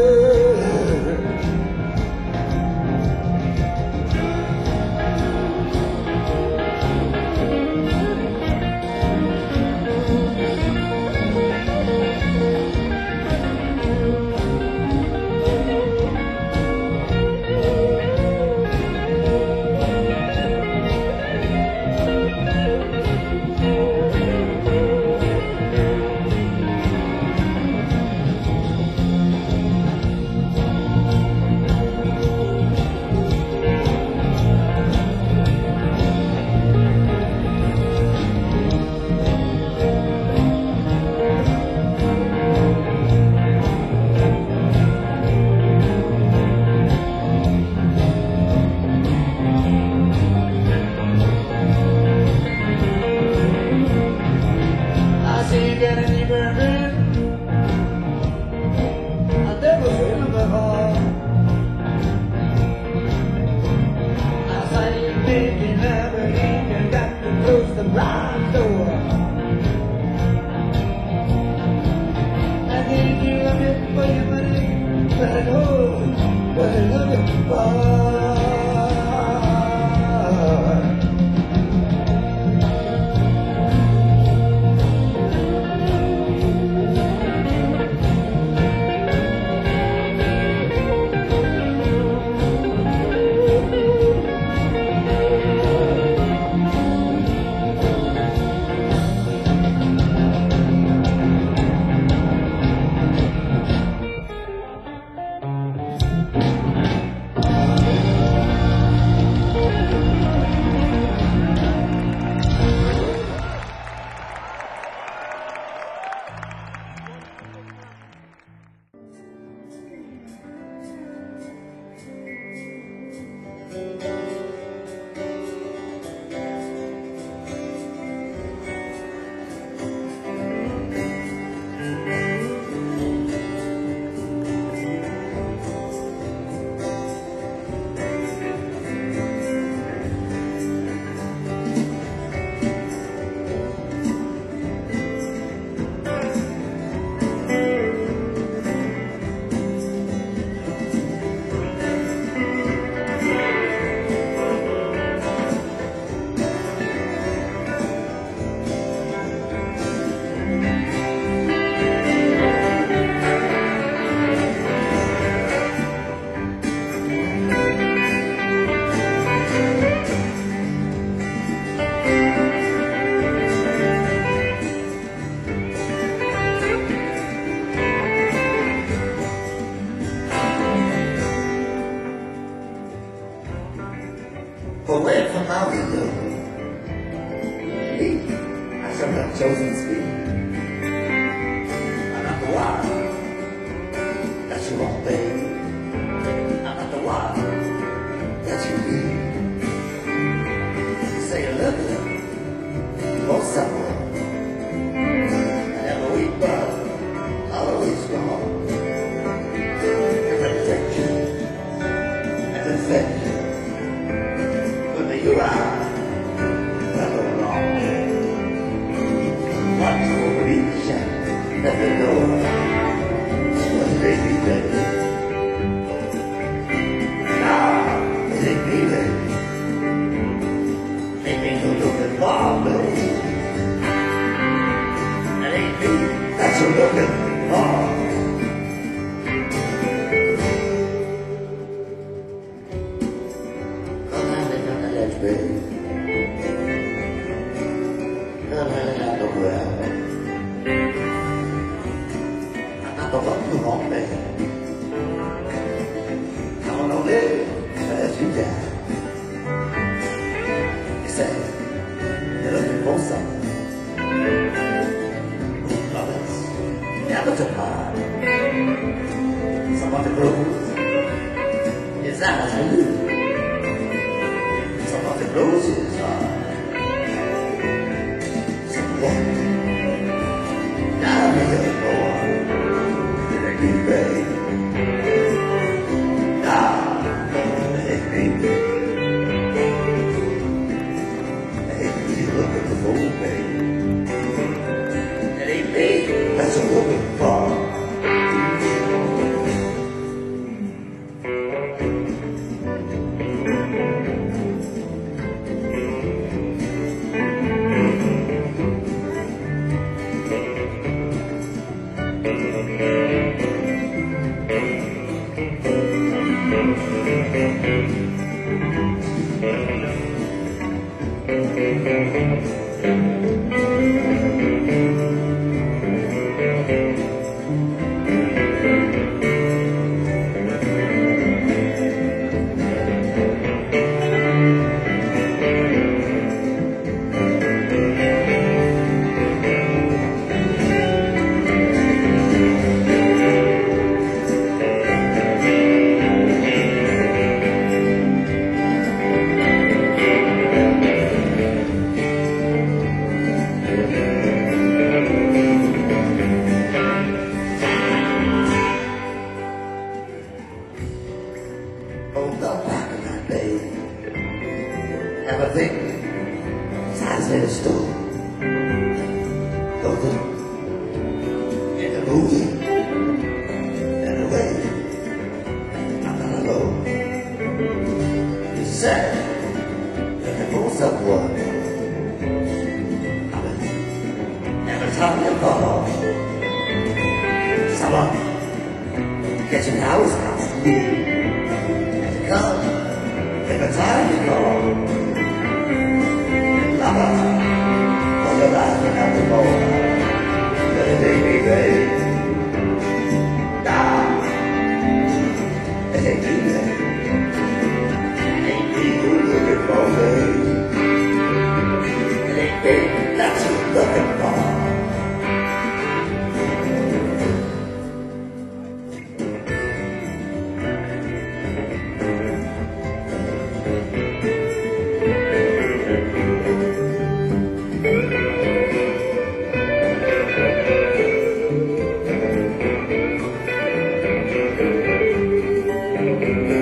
Away from our window, I shall have chosen to speak. affection. But you are never wrong. Once will reach at the door. One baby baby. Now, is it baby? They think you're looking for, baby. That ain't me. That's you're looking for. Baby, I'm hanging out the well. I'm not the one you want, baby. I want to live as you die. You say, you're looking for something. Well, it's never too hard. Someone to close his eyes for you. Some of the roses are someone down here more than a good baby. Down than a baby. Hey, you look at the old baby. That ain't me, that's what I'm looking for. Everything size in a store. Go through in the movie and the way I'm not alone. You said looking for someone. I mean, every time you call, someone catching hours house. And you come every time you call. For the life and not the more. Let it take me, baby. Down. Take me, baby. Ain't people looking for me. It ain't me, that's what you're looking for. Thank you.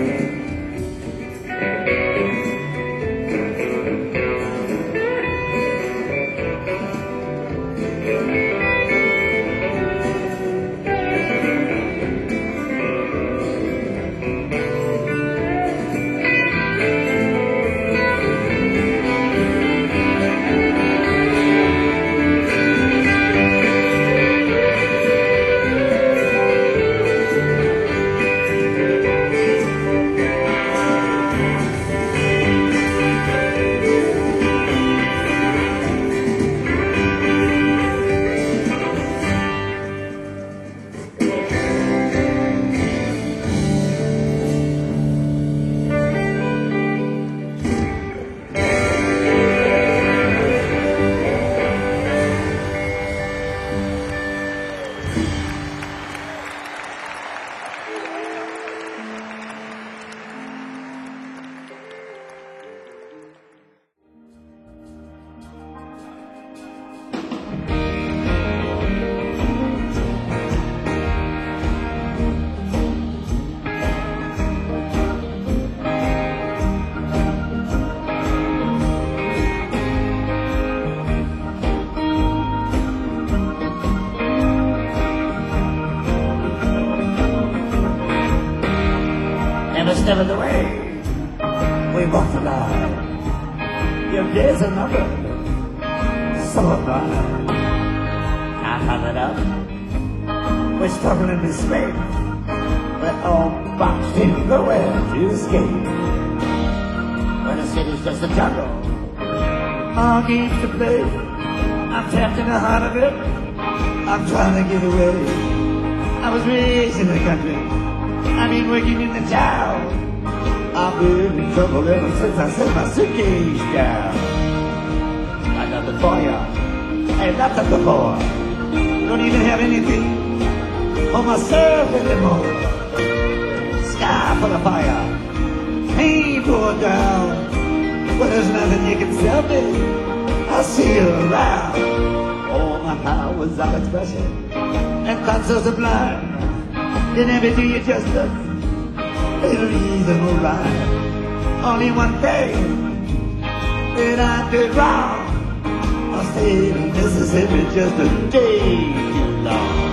Every step of the way, we walk the line. Your days are numbered, so am mine. Can't have it up. We're struggling this way. We're all boxed in nowhere to escape. When the city's just a jungle, all games to play. I'm trapped in the heart of it. I'm trying to get away. I was raised in the country. I've been working in the town. I've been in trouble ever since I set my suitcase down. I got the for ya, and that's at the bar. Don't even have anything for myself anymore. Sky full of fire, pain poured down. But there's nothing you can tell me. I'll see you around. All my powers of expression and thoughts so sublime. Then everything you just does, a reasonable rhyme. Only one thing that I did wrong. I stayed in Mississippi just a day too long.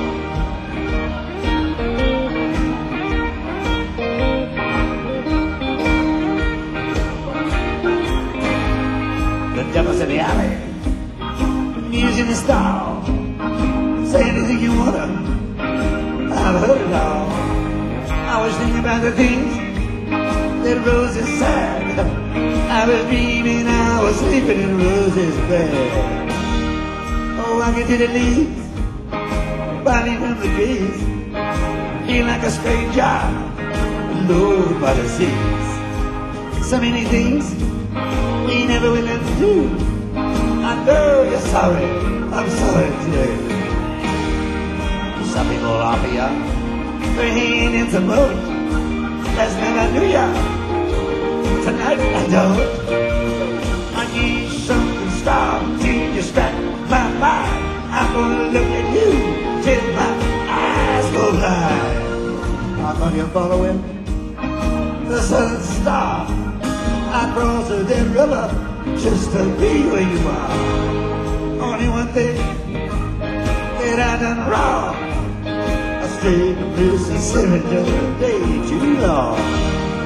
The devil's in the alley, music the style. Say anything you wanna, I've heard it all. I was thinking about the things that roses said. I was dreaming, I was sleeping in roses' bed. Oh, I get to the leaves, body from the trees, feel like a stranger, nobody sees. So many things we never will have to do. I know you're sorry, I'm sorry too. Some people offer you for hand in some boat. Last night I knew ya, tonight I don't. I need something strong to distract my mind. I'm gonna look at you till my eyes go blind. I'm on you following the sun star. I cross the dead river just to be where you are. Only one thing that I done wrong. I stayed in Mississippi just a day too long.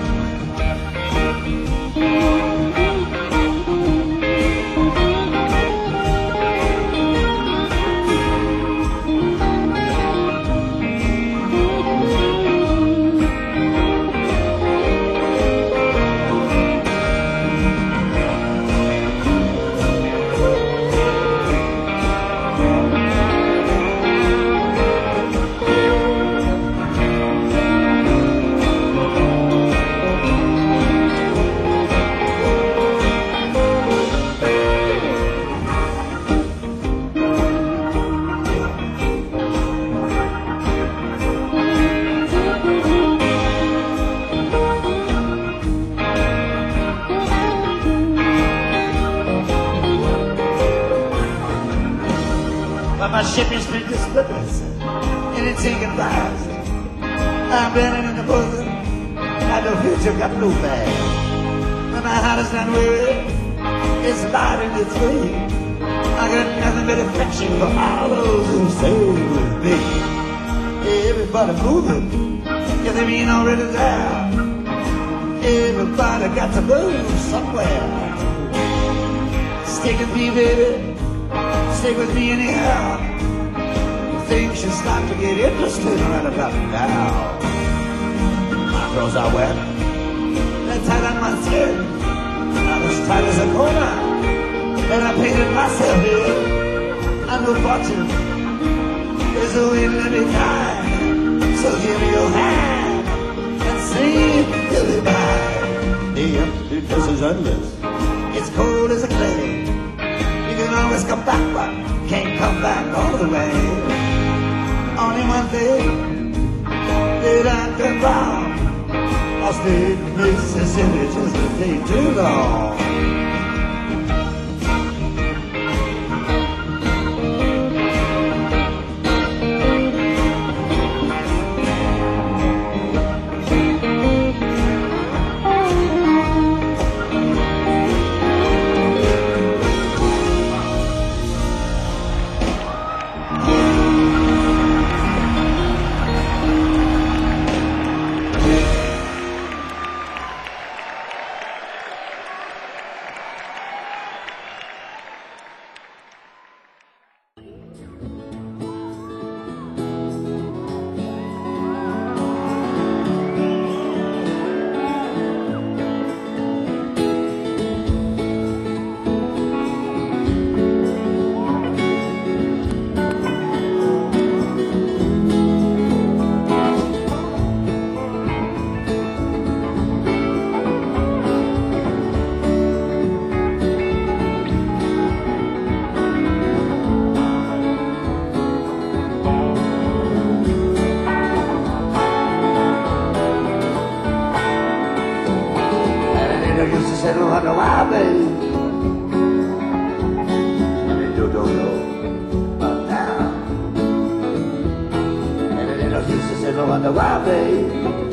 My ship is been to slippers, and it's sinking fast. I'm burning in the bosom, got no future, got no past. But my heart is not weary, it's light and it's free. I got nothing but affection for all those who sail with me. Everybody moving, yeah, they ain't already there. Everybody got to move somewhere. Stick with me, baby, stick with me anyhow. Things should start to get interesting right about now. My clothes are wet, they're tight on my skin, not as tight as a corner, and I painted myself here. I know fortune is a way to let me die, so give me your hand and sing till we die. The emptiness is endless, it's cold as a clay. You can always come back, but can't come back all the way. Only one thing that I done wrong. I stayed in Mississippi just a day too long. I used to sit on the wild babe. And then you don't know about now. And then I used to sit on the wild babe.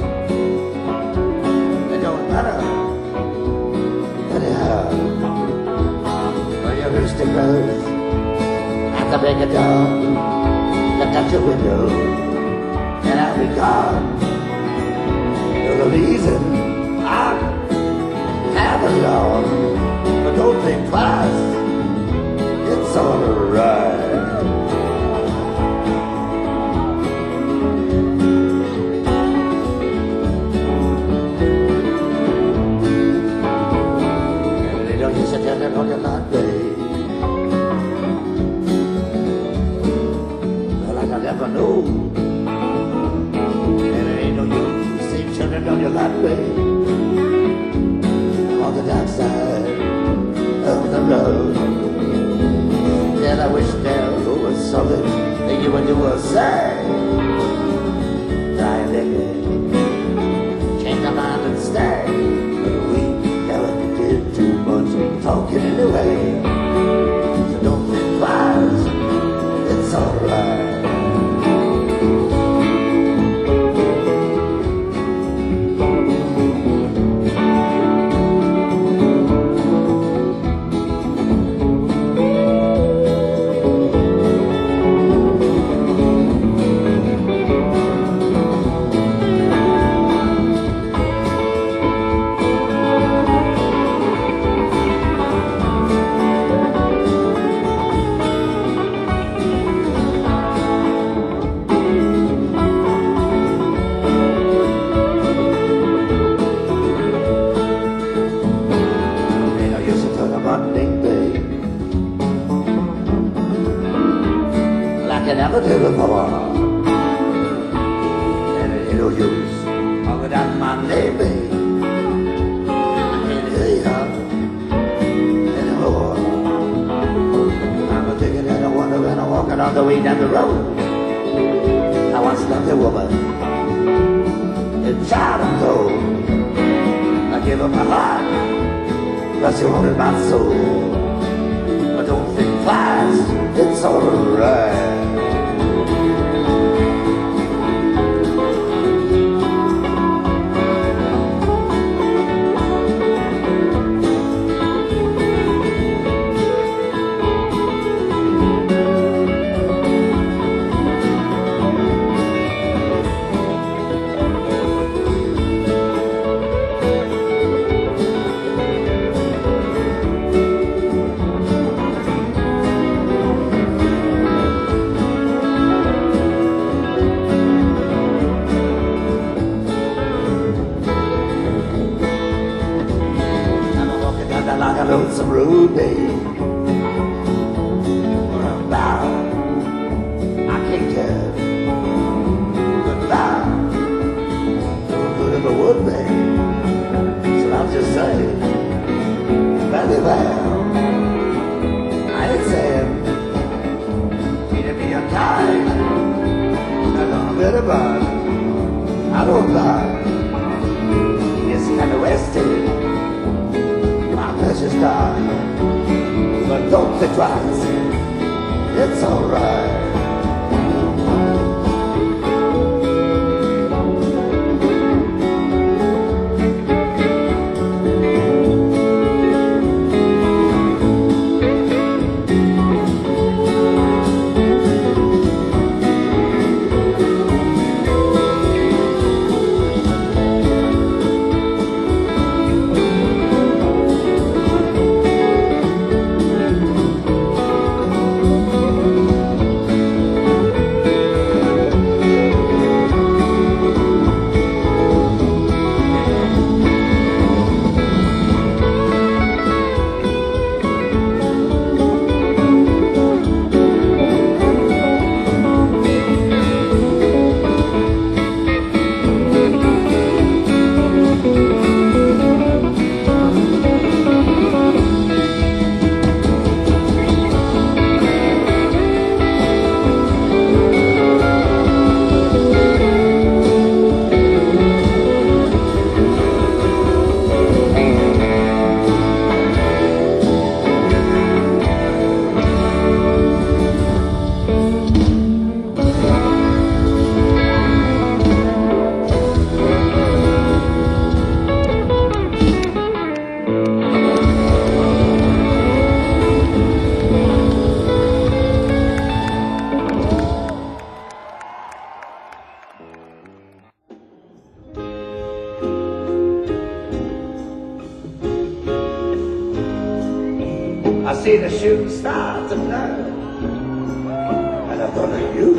It don't matter. Anyhow, when you reach the road, at the break of dawn, look out your window, and I'll be gone. You're the reason I'm having long, but don't think twice, it's alright. And they don't use a tender on your lot, babe. Well, like I never know. And it ain't no use, same children on your lot, babe. On the dark side of the road. Then I wish there was something that you would do or say. Try and make it change my mind and stay. But we never did too much talking anyway. So don't think twice, it's alright. Like I never did before. And it ain't no use talking out my name, babe. I can't hear you anymore. I'm a thinking and I wonder when I'm walking on the way down the road. I once loved a woman in child and cold. I gave her my heart, but she wanted my soul. But don't think twice, it's alright. Like a lonesome road, babe. Goodbye, I can't tell. Goodbye, no good in the wood, babe. So I'll just say, very well. I ain't saying treated me unkind. I don't bit about it. I don't mind. It's kind of wasted. Precious time, but don't think twice, it's alright. I seen a shooting star tonight, and I thought of you.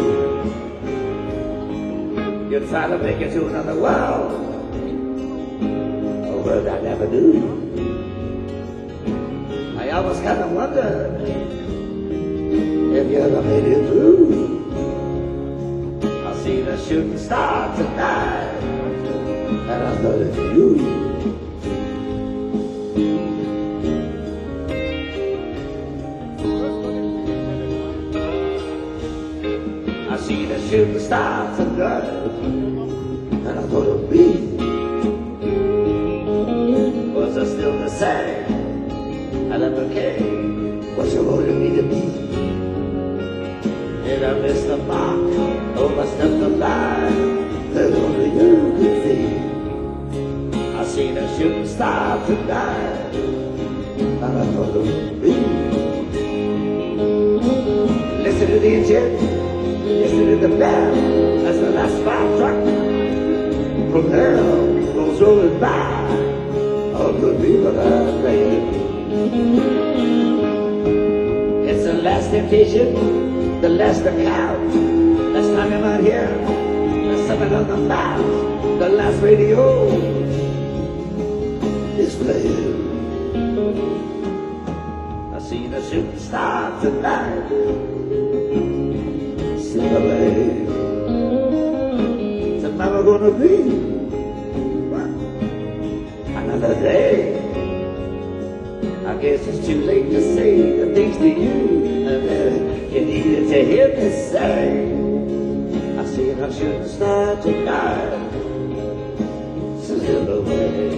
You're trying to make it to another world, a world I never knew. I always kind of wondered if you ever made it through. I seen a shooting star tonight, and I thought of you. I seen a shooting star tonight, and I thought of me. Was I still the same? I never came. What you wanted me to be? Did I miss the mark? Overstepped the line that only you could see. I seen a shooting star tonight, and I thought of me. Listen to the engine, listen to the bell, as the last fire truck from hell goes rolling by. All good people are playing. It's the last temptation, the last account. Last time I'm out here, there's something on the mouth. The last radio is playing. I seen a shooting star tonight, slip away. Tomorrow gonna be another day. I guess it's too late to say the things to you that you needed to hear me say. I seen a shooting star tonight, slip away.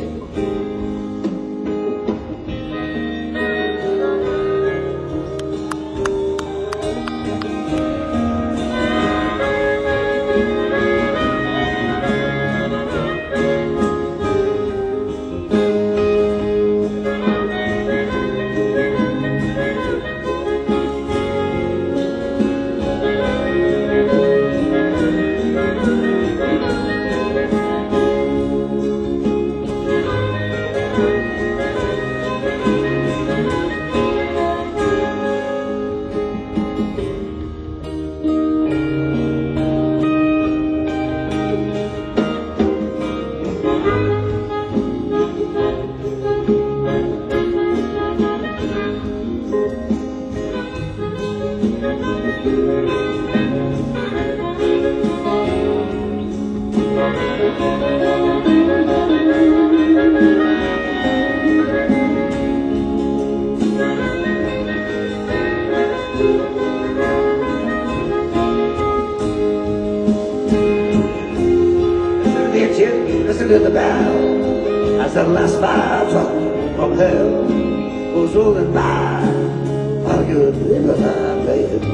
Listen to the bell as the last fire truck from hell goes rolling by. All good rivers are playing.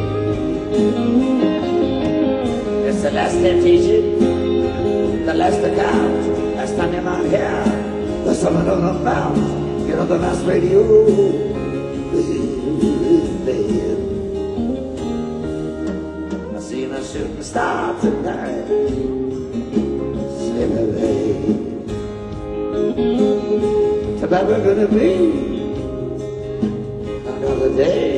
It's the last temptation, the last account. Last time I'm out here, there's something on the mouth. You know the last radio is playing. I seen a shooting star tonight, slip away. Tomorrow gonna be another day.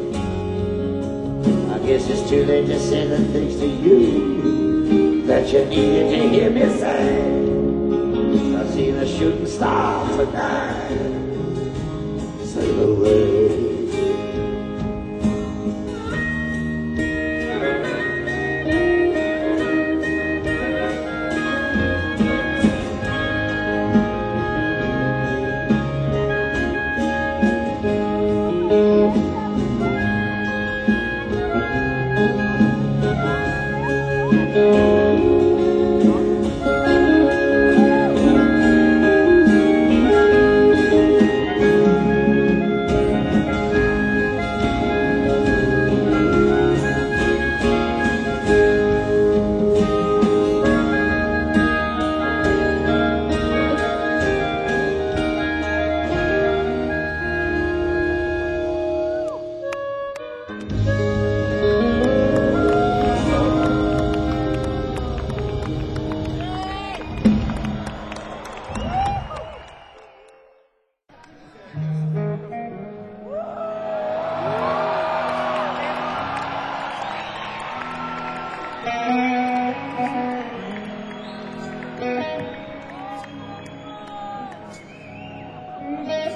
I guess it's too late to say the things to you that you needed to hear me say. I seen a shooting star tonight, sail away.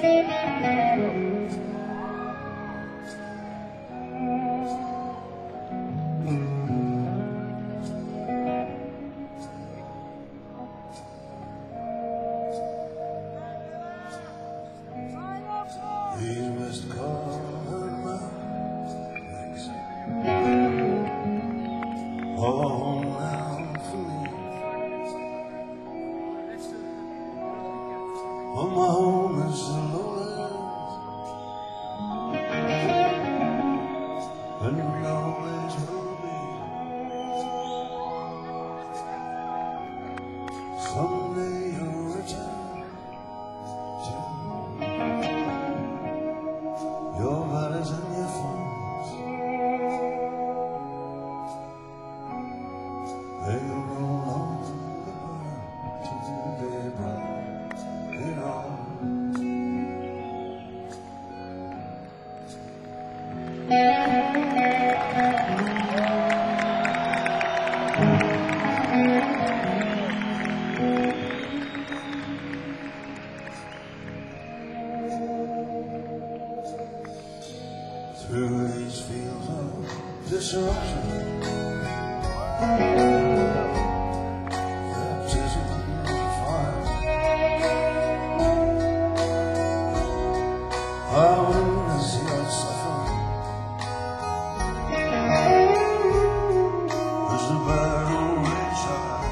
We must call her mountains home now for me. Oh, my home is the lowlands, and we always will be. Someday you'll return to your valleys and your farms. They'll no longer burn till they bright in arms. Through these fields of disruption, baptism of fire, I witness your suffering as the battle rages high.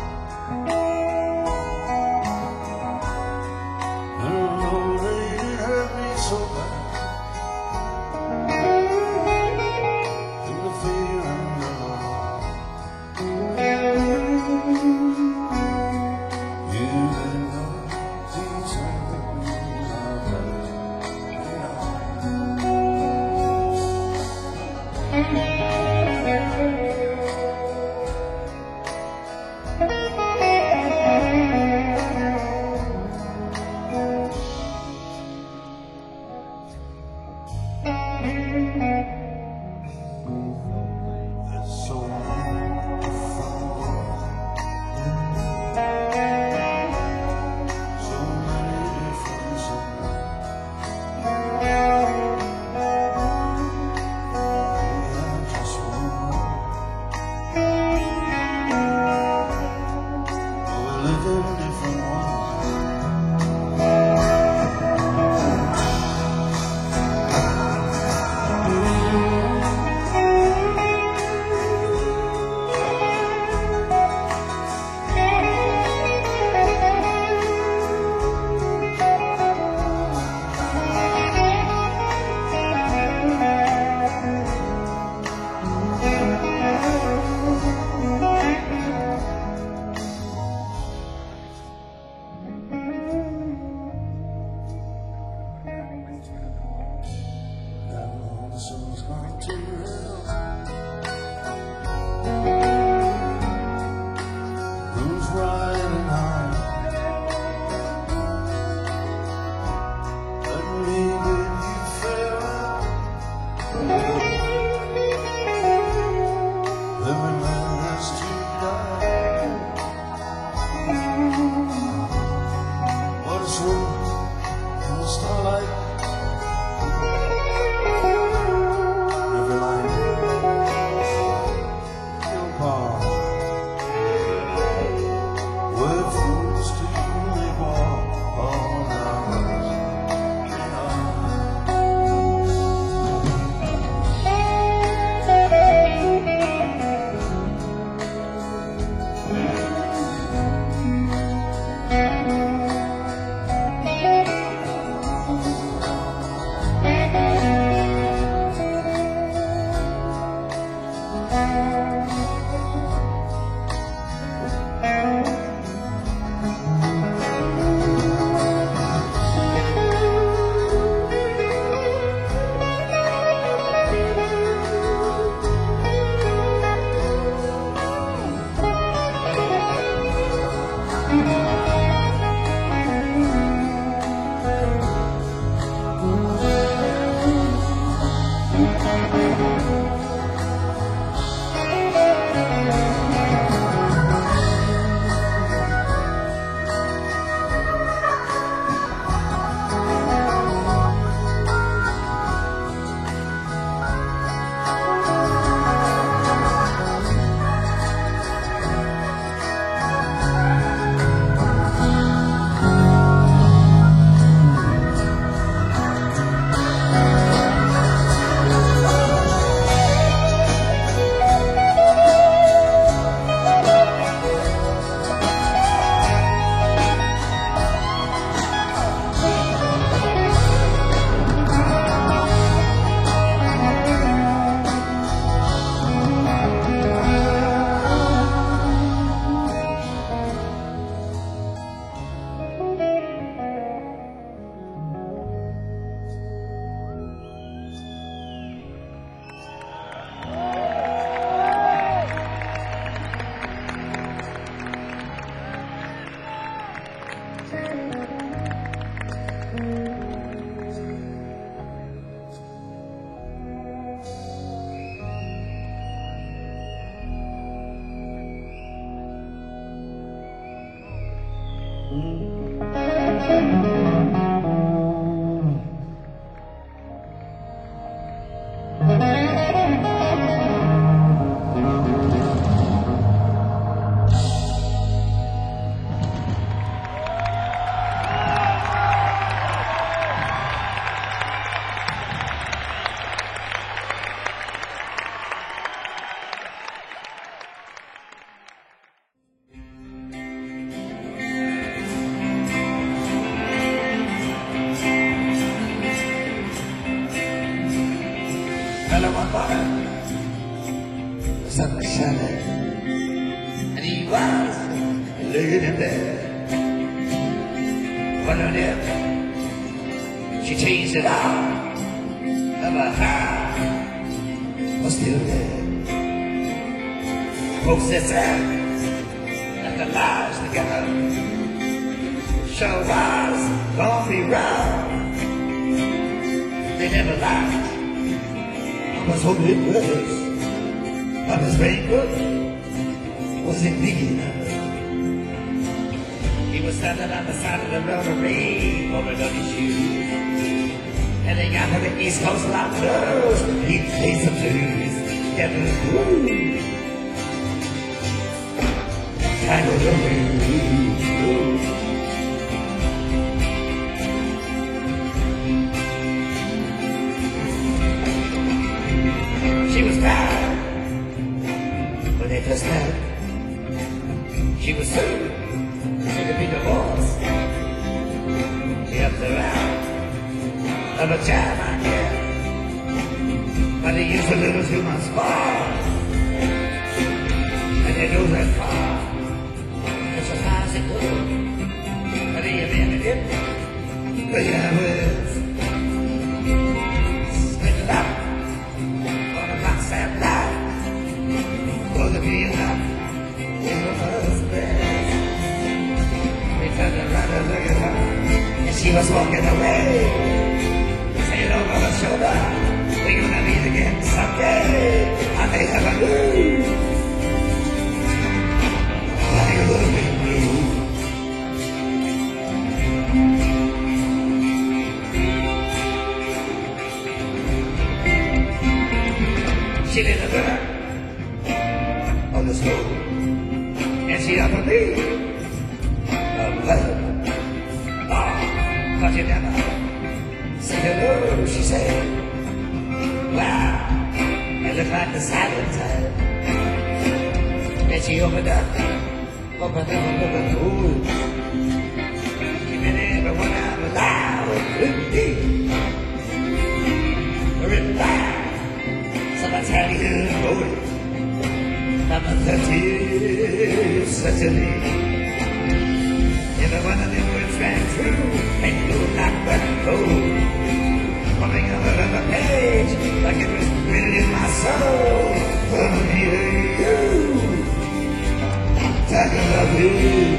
And Lord, they hurt me so bad. Soul's gone to hell. Who's riding high? Let me bid you farewell. Every man has to die. What is wrong in the starlight? sun was shining, and he was laying in bed. One of them, she changed it all, of her hair was still dead. Folks that said that the lives together sure was gonna be round. They never lied. I was hoping it was, but his raincoat was indeed. He was standing on the side of the rotary, holding on his shoes. And they got to the East Coast lock closed. He plays the blues, get the blues. Tango the blues. She was tired when they first met. She was soon to be divorced. She helped her out of a job I get, but they used a little too much bar, and they drove that car as far as it could, but they abandoned it. But yeah, I was split it up on a box that night for the being up in the first bed. They turned around and looked at her, and she was walking away. Over her shoulder, we're gonna meet again someday. I may have a blue, like a little bit blue. She did a dinner on the stove, and she offered me a letter. Oh, but you never hello, she said. Wow, it looked like the silent time. Then she opened up, opened up a little door. She made everyone out loud and deep. Written down, someone's had you going. I'm a thirtieth century. Every one of them words rang true, and you not but gold. Coming over on the page, like it was written in my soul. From me to you, talking of you.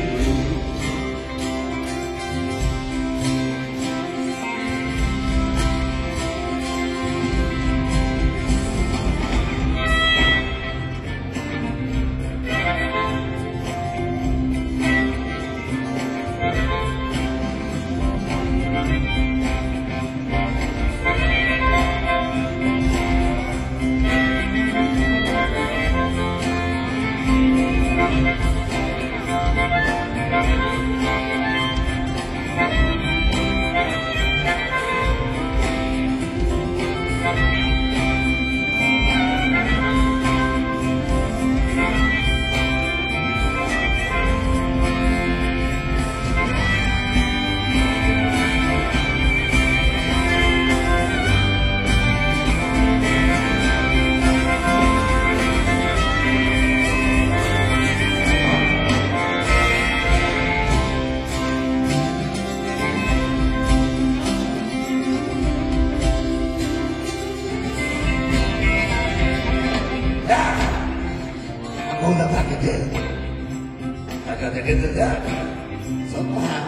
Hold up like a dead. I got to get to that somehow.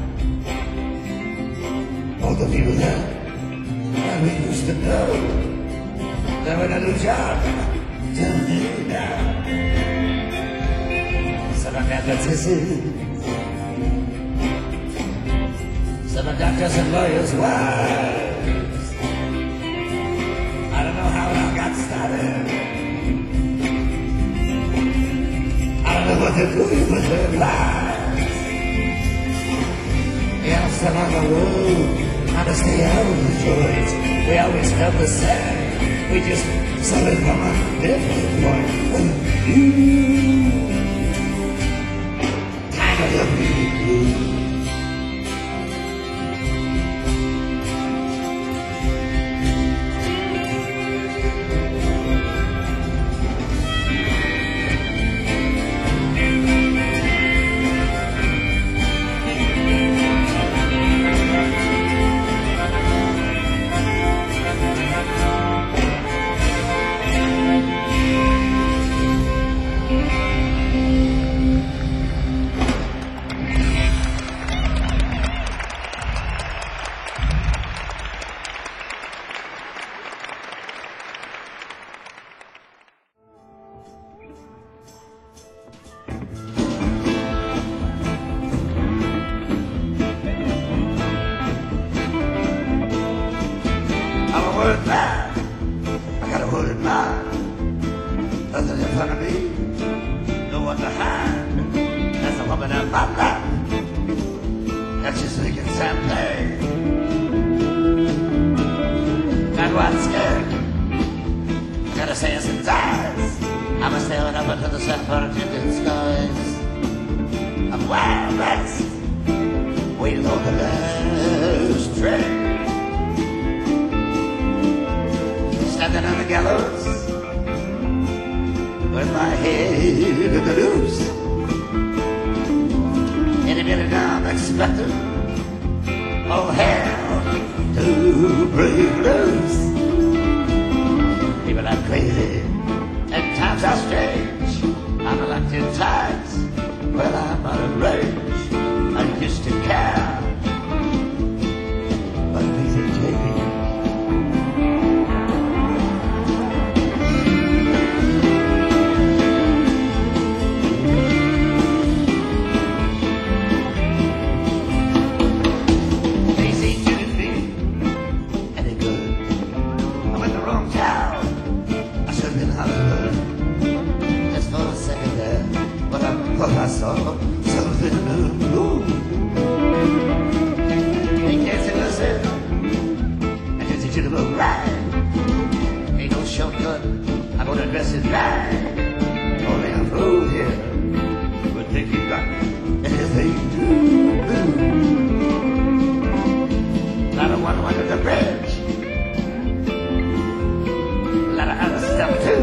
All the people there, that we used to know, they were a new job. Tell me now. Some are mathematicians, some are doctors and lawyers' wives. I don't know how it all got started. What they're doing with their lives. They asked around the world how to stay out of the joys. We always felt the same. We just saw it from a different point of view. Kind of the blue. under the sapphire-tinted skies of Wild West, waiting on the last train. Standing on the gallows with my head in the noose, in a minute I'm expecting all hell to break loose. People are crazy and times are strange. I'm locked in tights, well I'm out of range. I used to care, but things have changed. Things ain't doing me any good. I'm in the wrong town. I should have been Hollywood. Just for a second there, but I thought I saw something new. Ain't dancing listen, and just a jitterbug ride. Ain't no shortcut, I'm gonna dress it right. Only a fool here would think you got anything to do. Lot of one under the bridge, lot of other stuff too.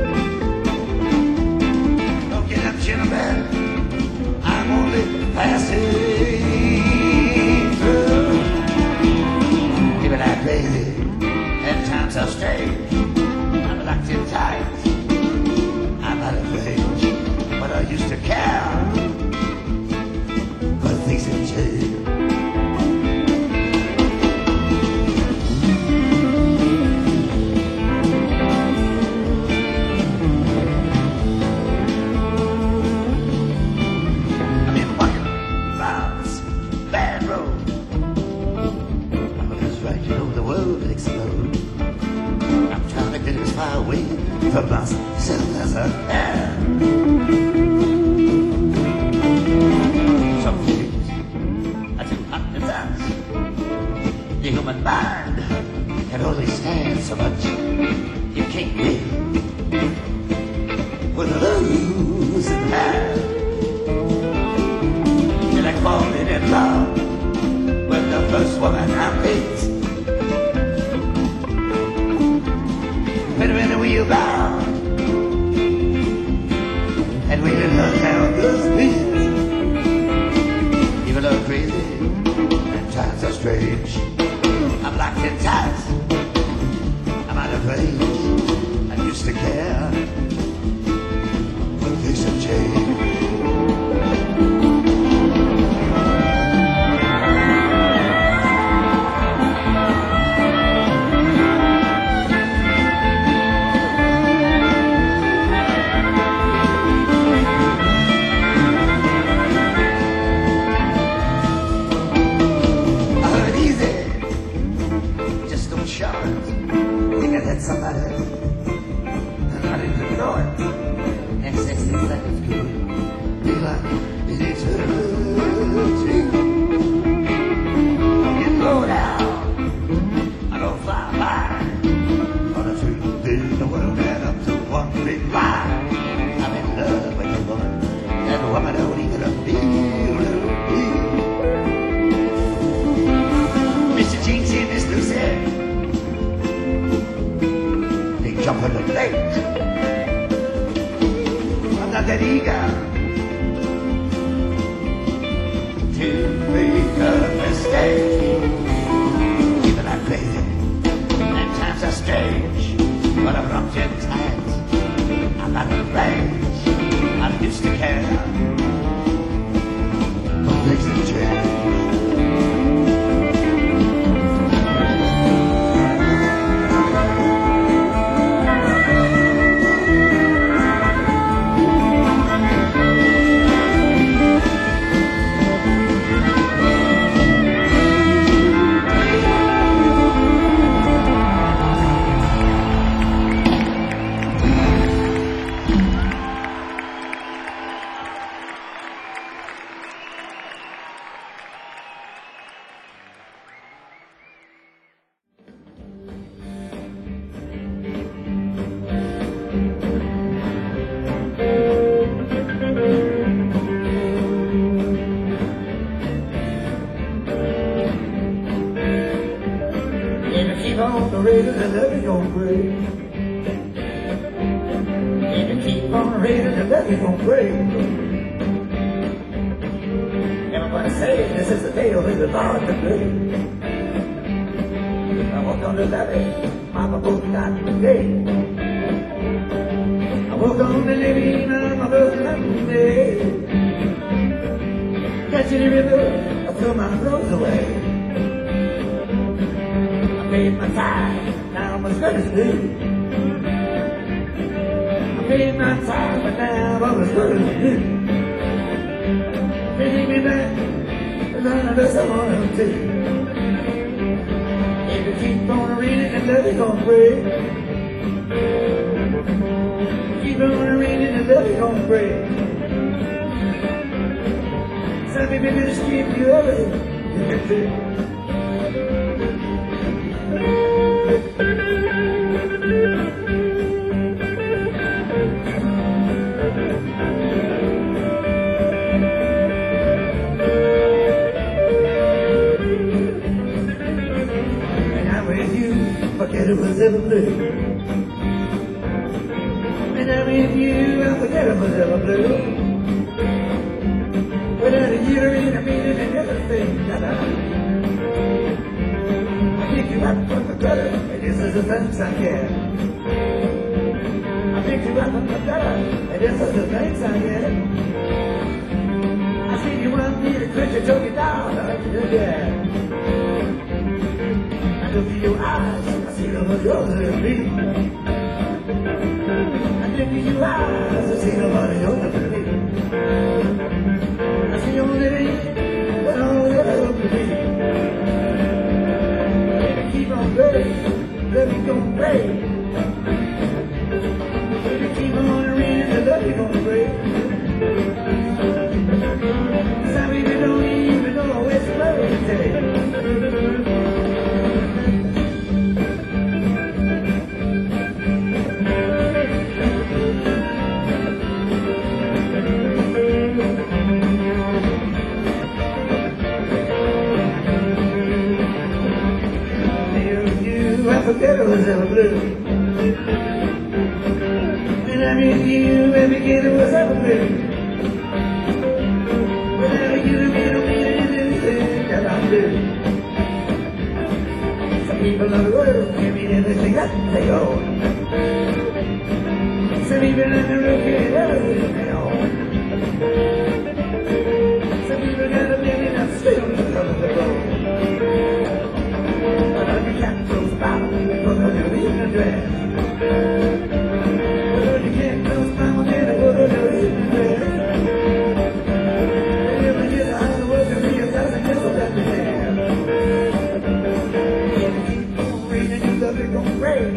Don't get up, gentlemen, I'm only passing through. People are crazy and times are strange. I'm locked in tight, I'm out of range. But I used to care, but things have changed. I've been walking around this bad road. I'm just right, you know, the world will explode. I'm trying to get as far away from myself as I can. Some things are too hot to dance. The human mind can only stand so much. You can't win with a losing hand. You're like falling in love with the first woman I meet. Put her in a wheelbound and wheeling her down the street. People are crazy and times are strange. I'm locked in tight, I'm out of range. I used to care, but things have changed. I heard easy, just don't shout it. You can hit somebody and not even know it. And sixty seconds could be like an eternity. Don't get low down, I don't fly by. On a two big the world add up to one big lie. I'm in love with a woman, and a woman don't even appeal to me. Mister Jinx and Miss Lucy, they jump on the lake. I'm not that eager to make a mistake. People are crazy and times are strange, but I'm locked in tight, I'm out of range. I used to care, but things have changed. on the radio, the levee gon' break. If you keep on the radio, the levee gon' break. Everybody say this is the day of the Lord to play. I walked on the levee, Mama boat got the day. I walked on the levee, my boat got the day. Catching the river, I threw my clothes away. I paid my time, now I'm as good as new. I paid my time, but now I'm as good as new. Bring me back, and none of us I want to. If you keep on reading, the levee's gonna break. Keep on reading, the levee's gonna break. Some people just keep you away. You can do. Forget it was ever blue. And I'm with you, I forget it was ever blue. Without a year in a meeting and everything that I I pick you up from the gutter, and this is the thanks I get. I pick you up from the gutter, and this is the thanks I get. I see you want me to quit, you took it down, I did that. I look in your eyes, I see the much older than me. I look in your eyes, I see the much older than me. I see you living, but all the other to me. Let me keep on praying, let me go pray. Let me keep on reading, let me go pray. Some people don't even know where to play today. I forget it was ever blue. And I mean you, and forget it was ever blue. Without you, you don't mean anything that I do. Some people of the world can't mean anything that they own. Some people in the world can't everything they own. Some people got a million and still don't know the road. But I can't close down because of your evening dress. But you can't close down because of your evening dress. And if I get out of the work and be a thousand years old at the end. If you keep on reading, you love it, gon' break.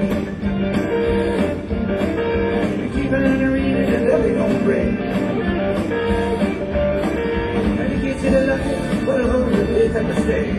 If you keep on reading, you love it, gon' break. And you get to the light, but the whole of it at the stage.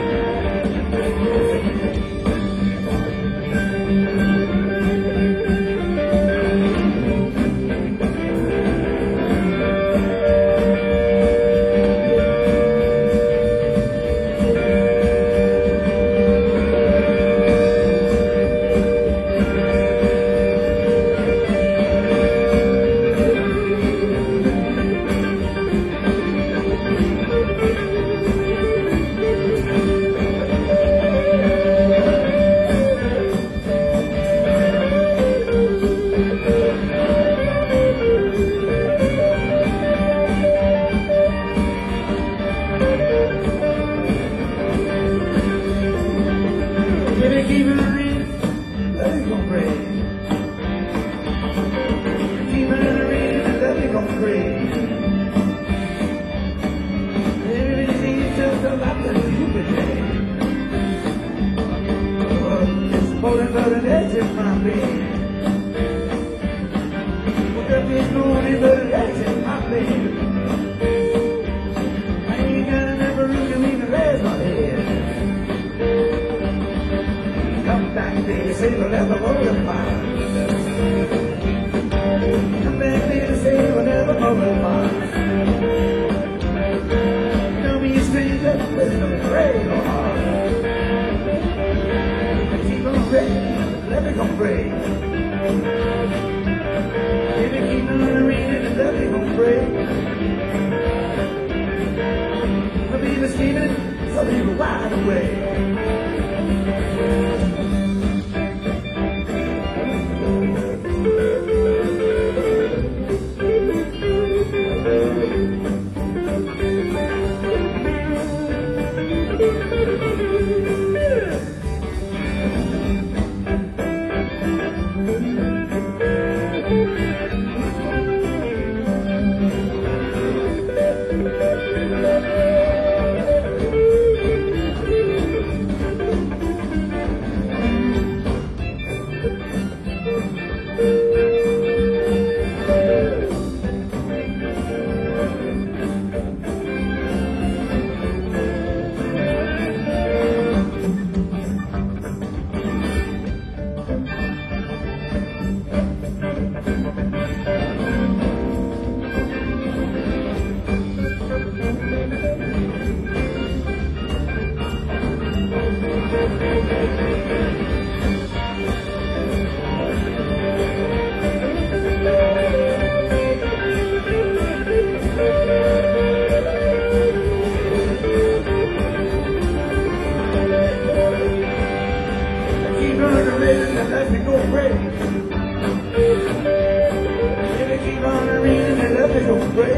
Keep on reading, love you gon' break. Keep on reading, love you gon' break. Everything you tell about the stupid day. Oh, it's more than the edge of my bed. Woke up this morning, but the edge of my bed. I ain't got enough room to even raise my head. Come back, baby, say we'll never multiply. Come back, baby, say we'll never multiply. Don't be a stranger, there's no afraid no heart. pray. If you keep on reading, and love ain't gonna pray. Some people sleeping, some people wide awake. Let me go pray. If you keep on reading, and let me go pray.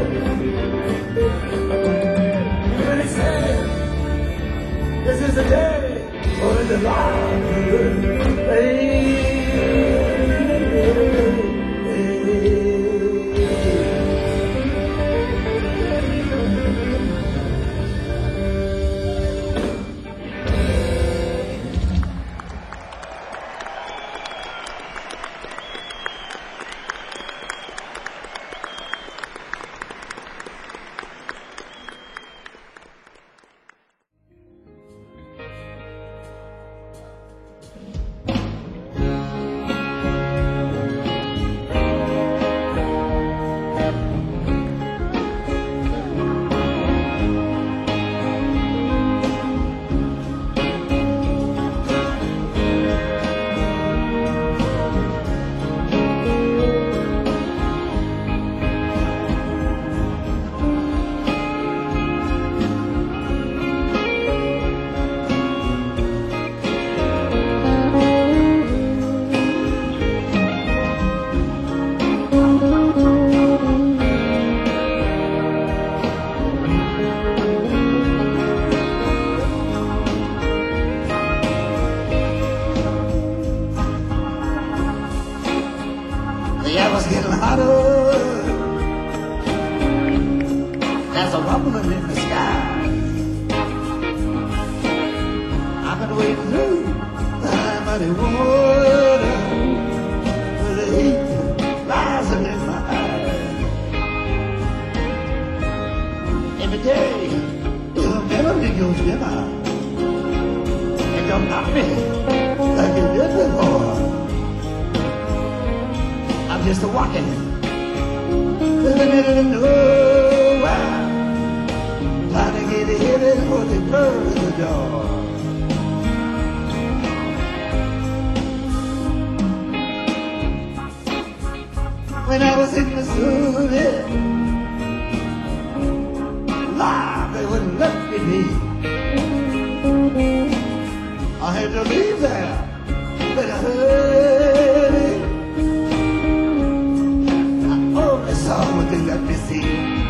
When he said, this is the day for the Lord. The air's getting hotter. There's a rumbling in the sky. I've been wading through the high muddy water with the heat rising in my eyes. Every day, your memory goes dimmer. It don't knock me like it did before. I'm just a walking in the middle of nowhere, trying to get ahead before they close the door. When I was in Missouri, Lord, they wouldn't let me be. I had to leave there, but I heard it. What they let me see.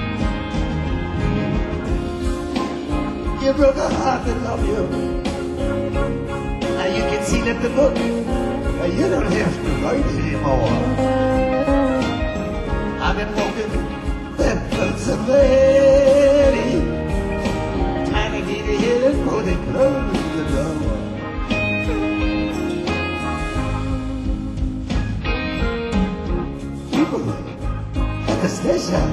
You broke a heart that loved you. Now you can seal up the book. Now you don't have to write anymore. I've been walking that lonesome lady, trying to get ahead before they close the door. People at the station,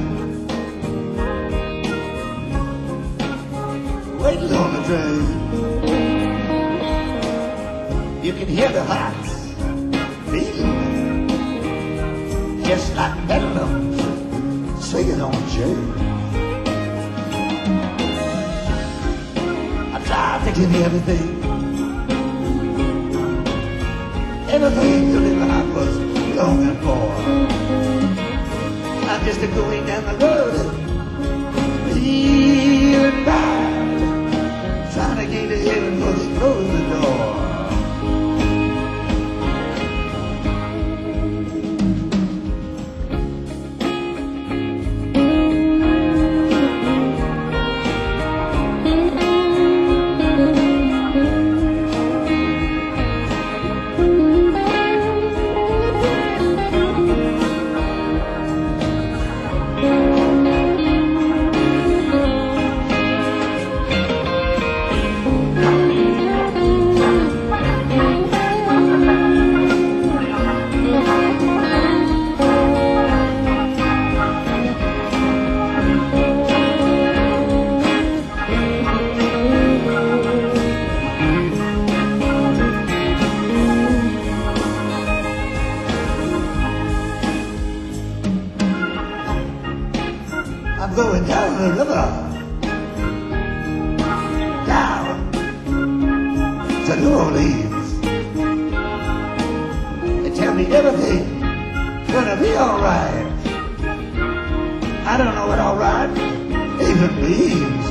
waiting on the train. You can hear the hearts beating, just like pendulums swinging on a chain. I tried to give you everything, everything to live I was longing for. I'm just a going down the road, feeling bad, trying to get to heaven but they close the door. I'm going down the river, down to New Orleans. They tell me everything gonna be alright. I don't know what alright even means.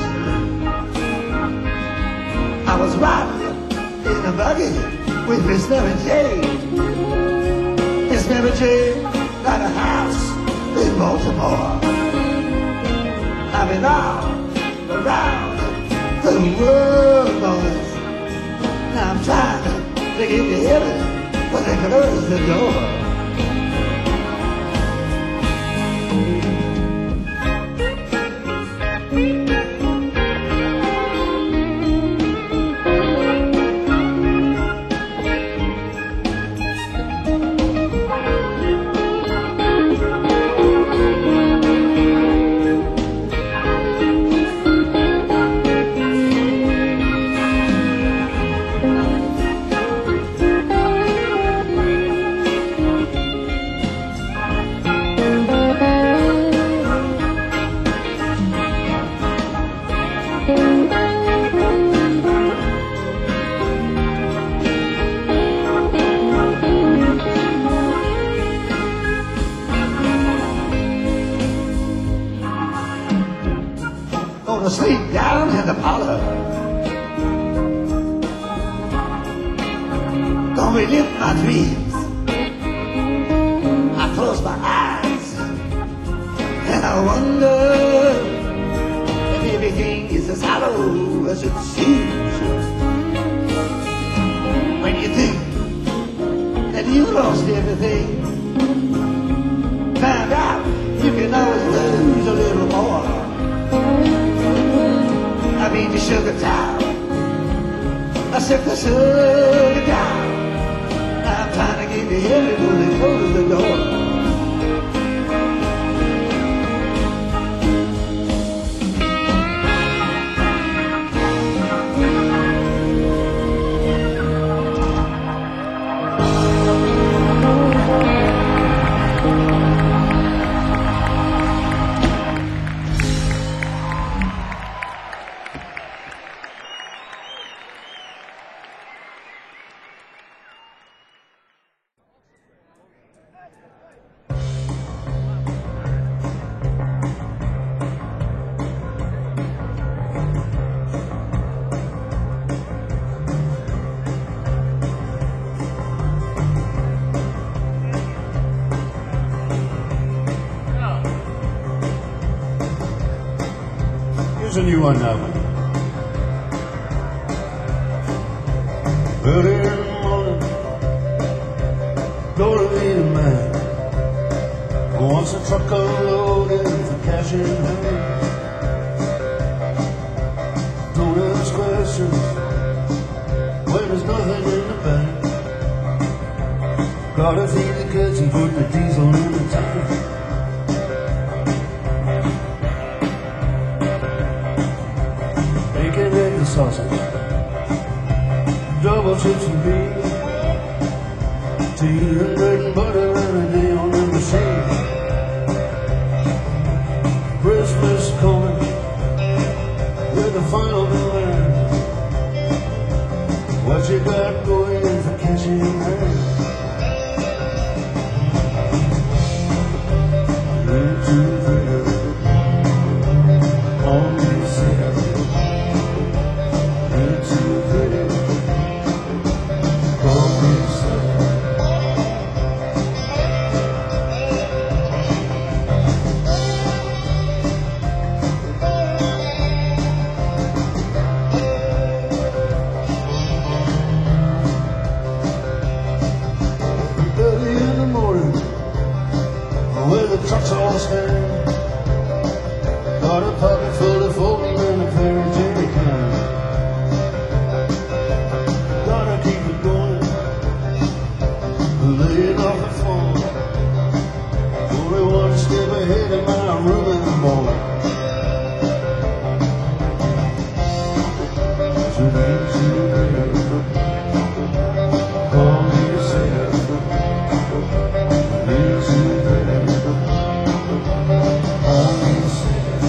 I was riding in a buggy with Miss Mary Jane. Miss Mary Jane got a house in Baltimore. I've been all around the world, boys. Now I'm trying to get to heaven, but they close the door. Gonna sleep down in the parlor. Gonna relive my dreams. I close my eyes and I wonder if everything is as hollow as it seems. When you think that you lost everything, find out you can always lose a little more. I mean the sugar town, I said the sugar town. I'm trying to get to heaven when they close the door. Here's a new one now. Early in the morning, gonna meet a man who wants a truck unloaded for cash in hand. Don't ask questions when there's nothing in the bank. Gotta feed the kids and put the diesel in the tank. Bacon, egg, and sausage, double chips and beans, tea and bread and butter every day on the machine. Christmas coming with the final demand. What you got going for catching her? You're too pretty. All you say, you're too pretty. All you say. Early in the morning, where the trucks all stand, got a pocket full of folding and a pair of jerry cans. Gotta keep it going, laying off the phone. Only one step ahead of my room in the morning. So ain't you ready? Call me yourself. Ain't you ready? Call me yourself.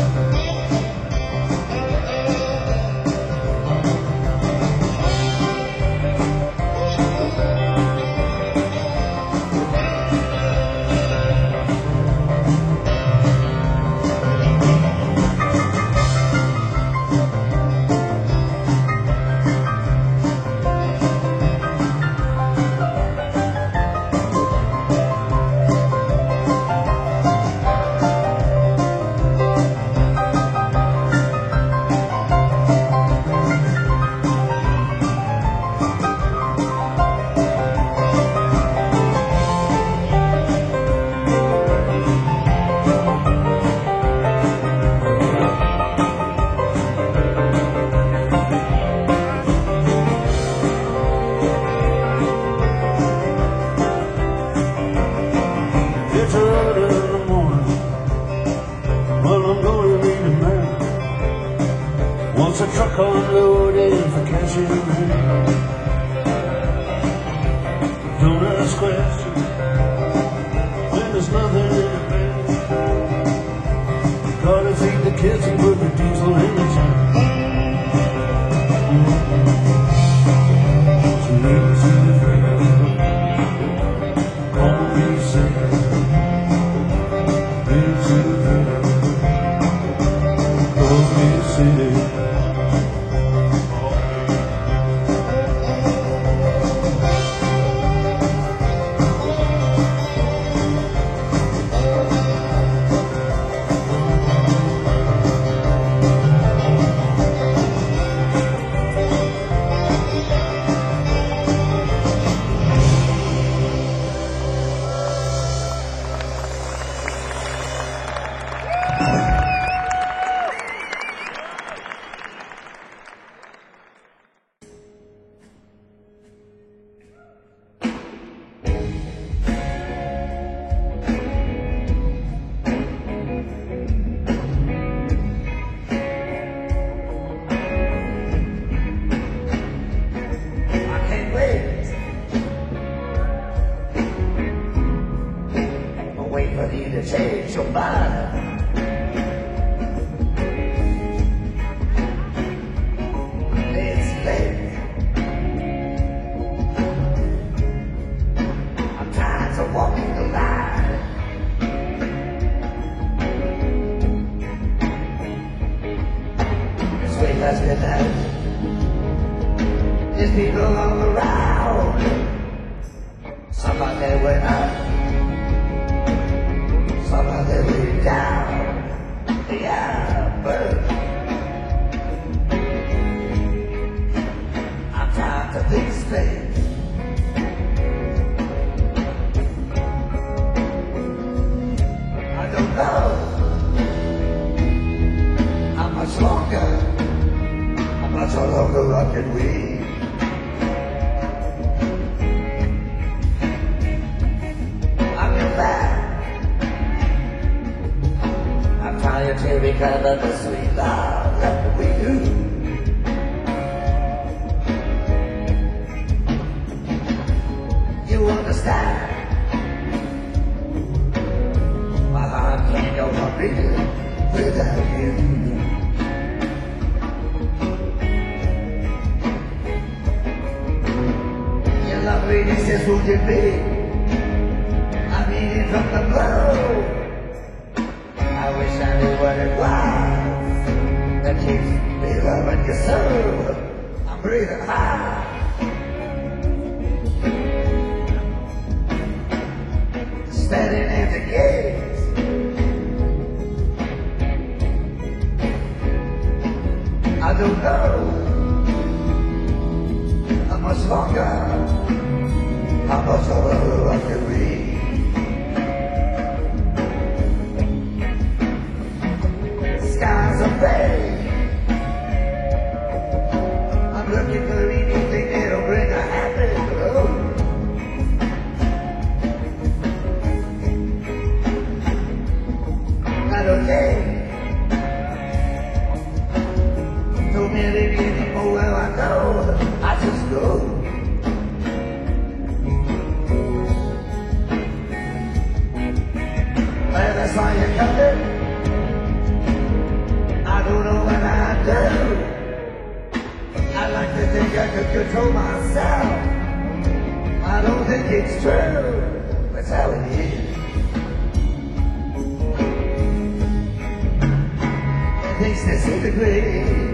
It's early in the morning. Well, I'm going to meet a man. Wants a truck unloaded for cashing in. Don't ask questions when there's nothing in the bed. Gotta feed the kids and put the diesel in the tank. So easy for you. Call me Sam. Ain't you ready? Call me Sam. To change your mind. It's late. I'm tired of walking the line. This way has been out. There's people all around. Somebody went out. Somebody way down, yeah, bird. I'm tired of these things. I don't know how much longer, how much longer I can wait. I'm your back. Tired to recover the sweet love that we do. You understand? My heart can't go on beating without you. lady says, would you be? I'm eating from the blue. I wish I knew what it was that keeps me loving you so. I'm breathing high. Standing at the gate. I don't know how much longer, how much longer I can wait. Skies are vague. I'm looking for anything that'll bring a happy glow. Not okay. No matter anymore where I go, I just go. Well, that's why you're coming. I don't know what I do. I like to think I could control myself. I don't think it's true. That's how it is. It thinks this is the grave.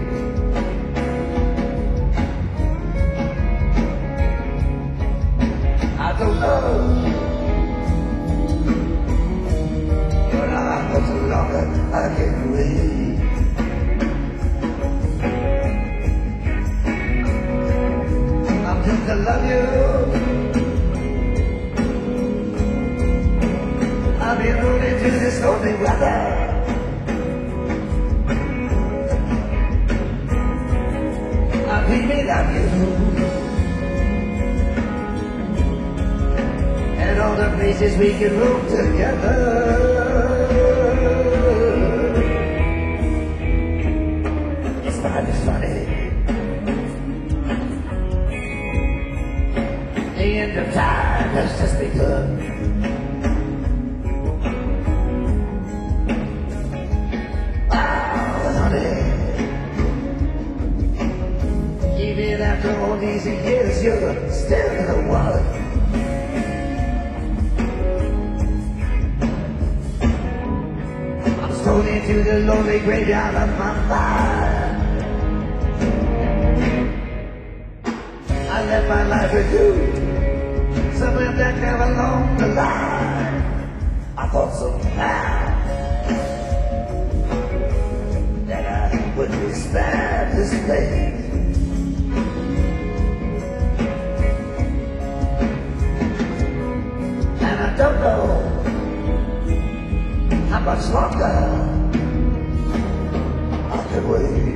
I don't know. But how much longer I can wait. I'm just to love you. I've been rolling through this stormy weather. I'm dreaming of you. And all the places we can roam together. It's fine, it's funny. The end of time has just begun. Oh, honey. Even after all these years, you're still the one. Thrown into the lonely graveyard of my mind. I left my life with you, somewhere back there along the line. I thought somehow that I would be spared this place. And I don't know how much longer I can wait.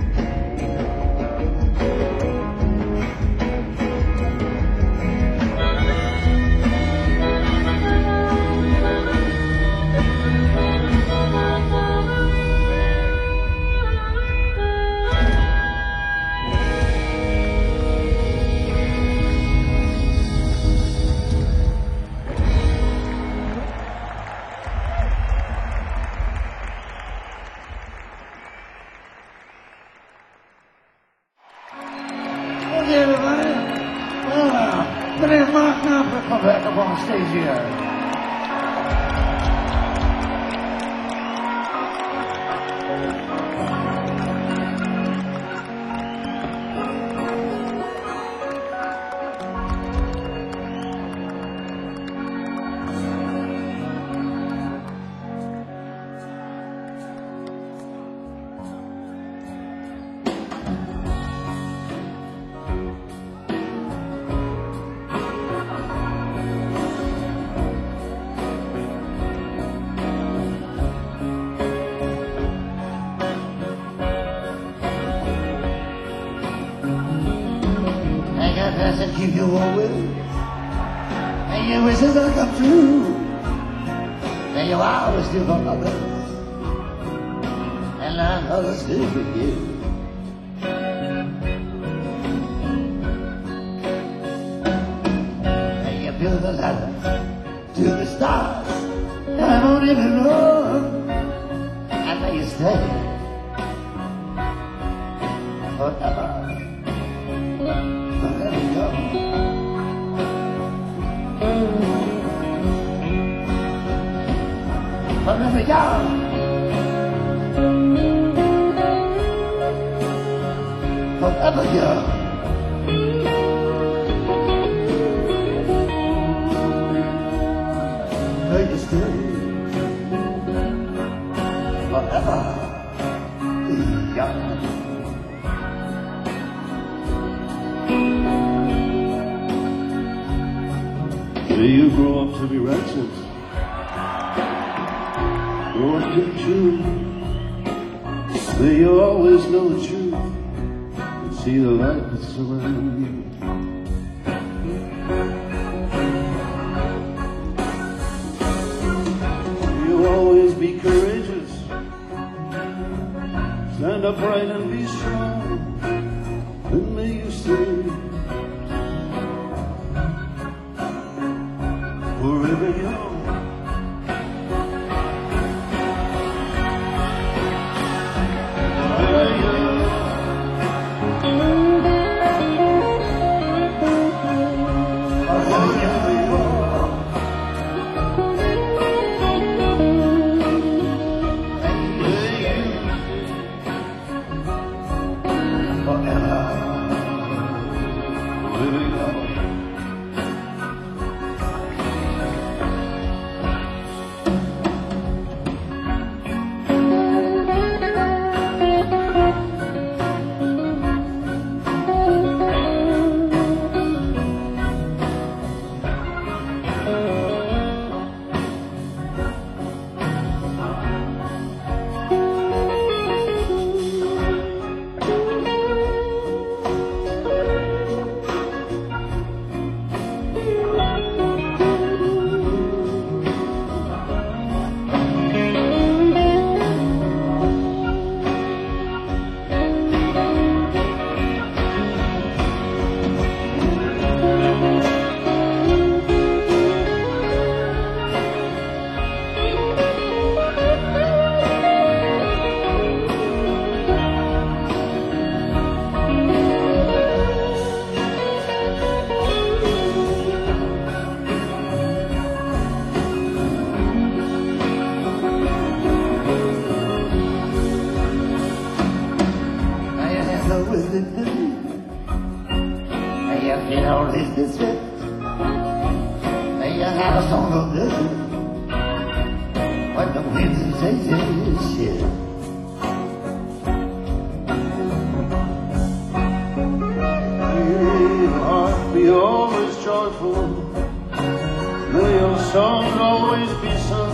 Okay, everybody. Well, uh, my name is Mark Knopfler. Come back up on stage here. And keep you always, and your wishes will come true, and you always do for others, and learn others do for you. And you build a ladder to the stars, and I don't even know, and then you stay forever. Forever young. young. Forever young. May you stay forever young. May you grow up to be righteous, grow up to be true. May you always know the truth and see the light that surrounds you. May you always be courageous, stand upright and be strong, and may you stay forever young. Forever young. Forever young. Forever. Forever young. With it, and you feel this distress, and you have a song of this, but the winds and say shit. May your heart be always joyful, may your song always be sung.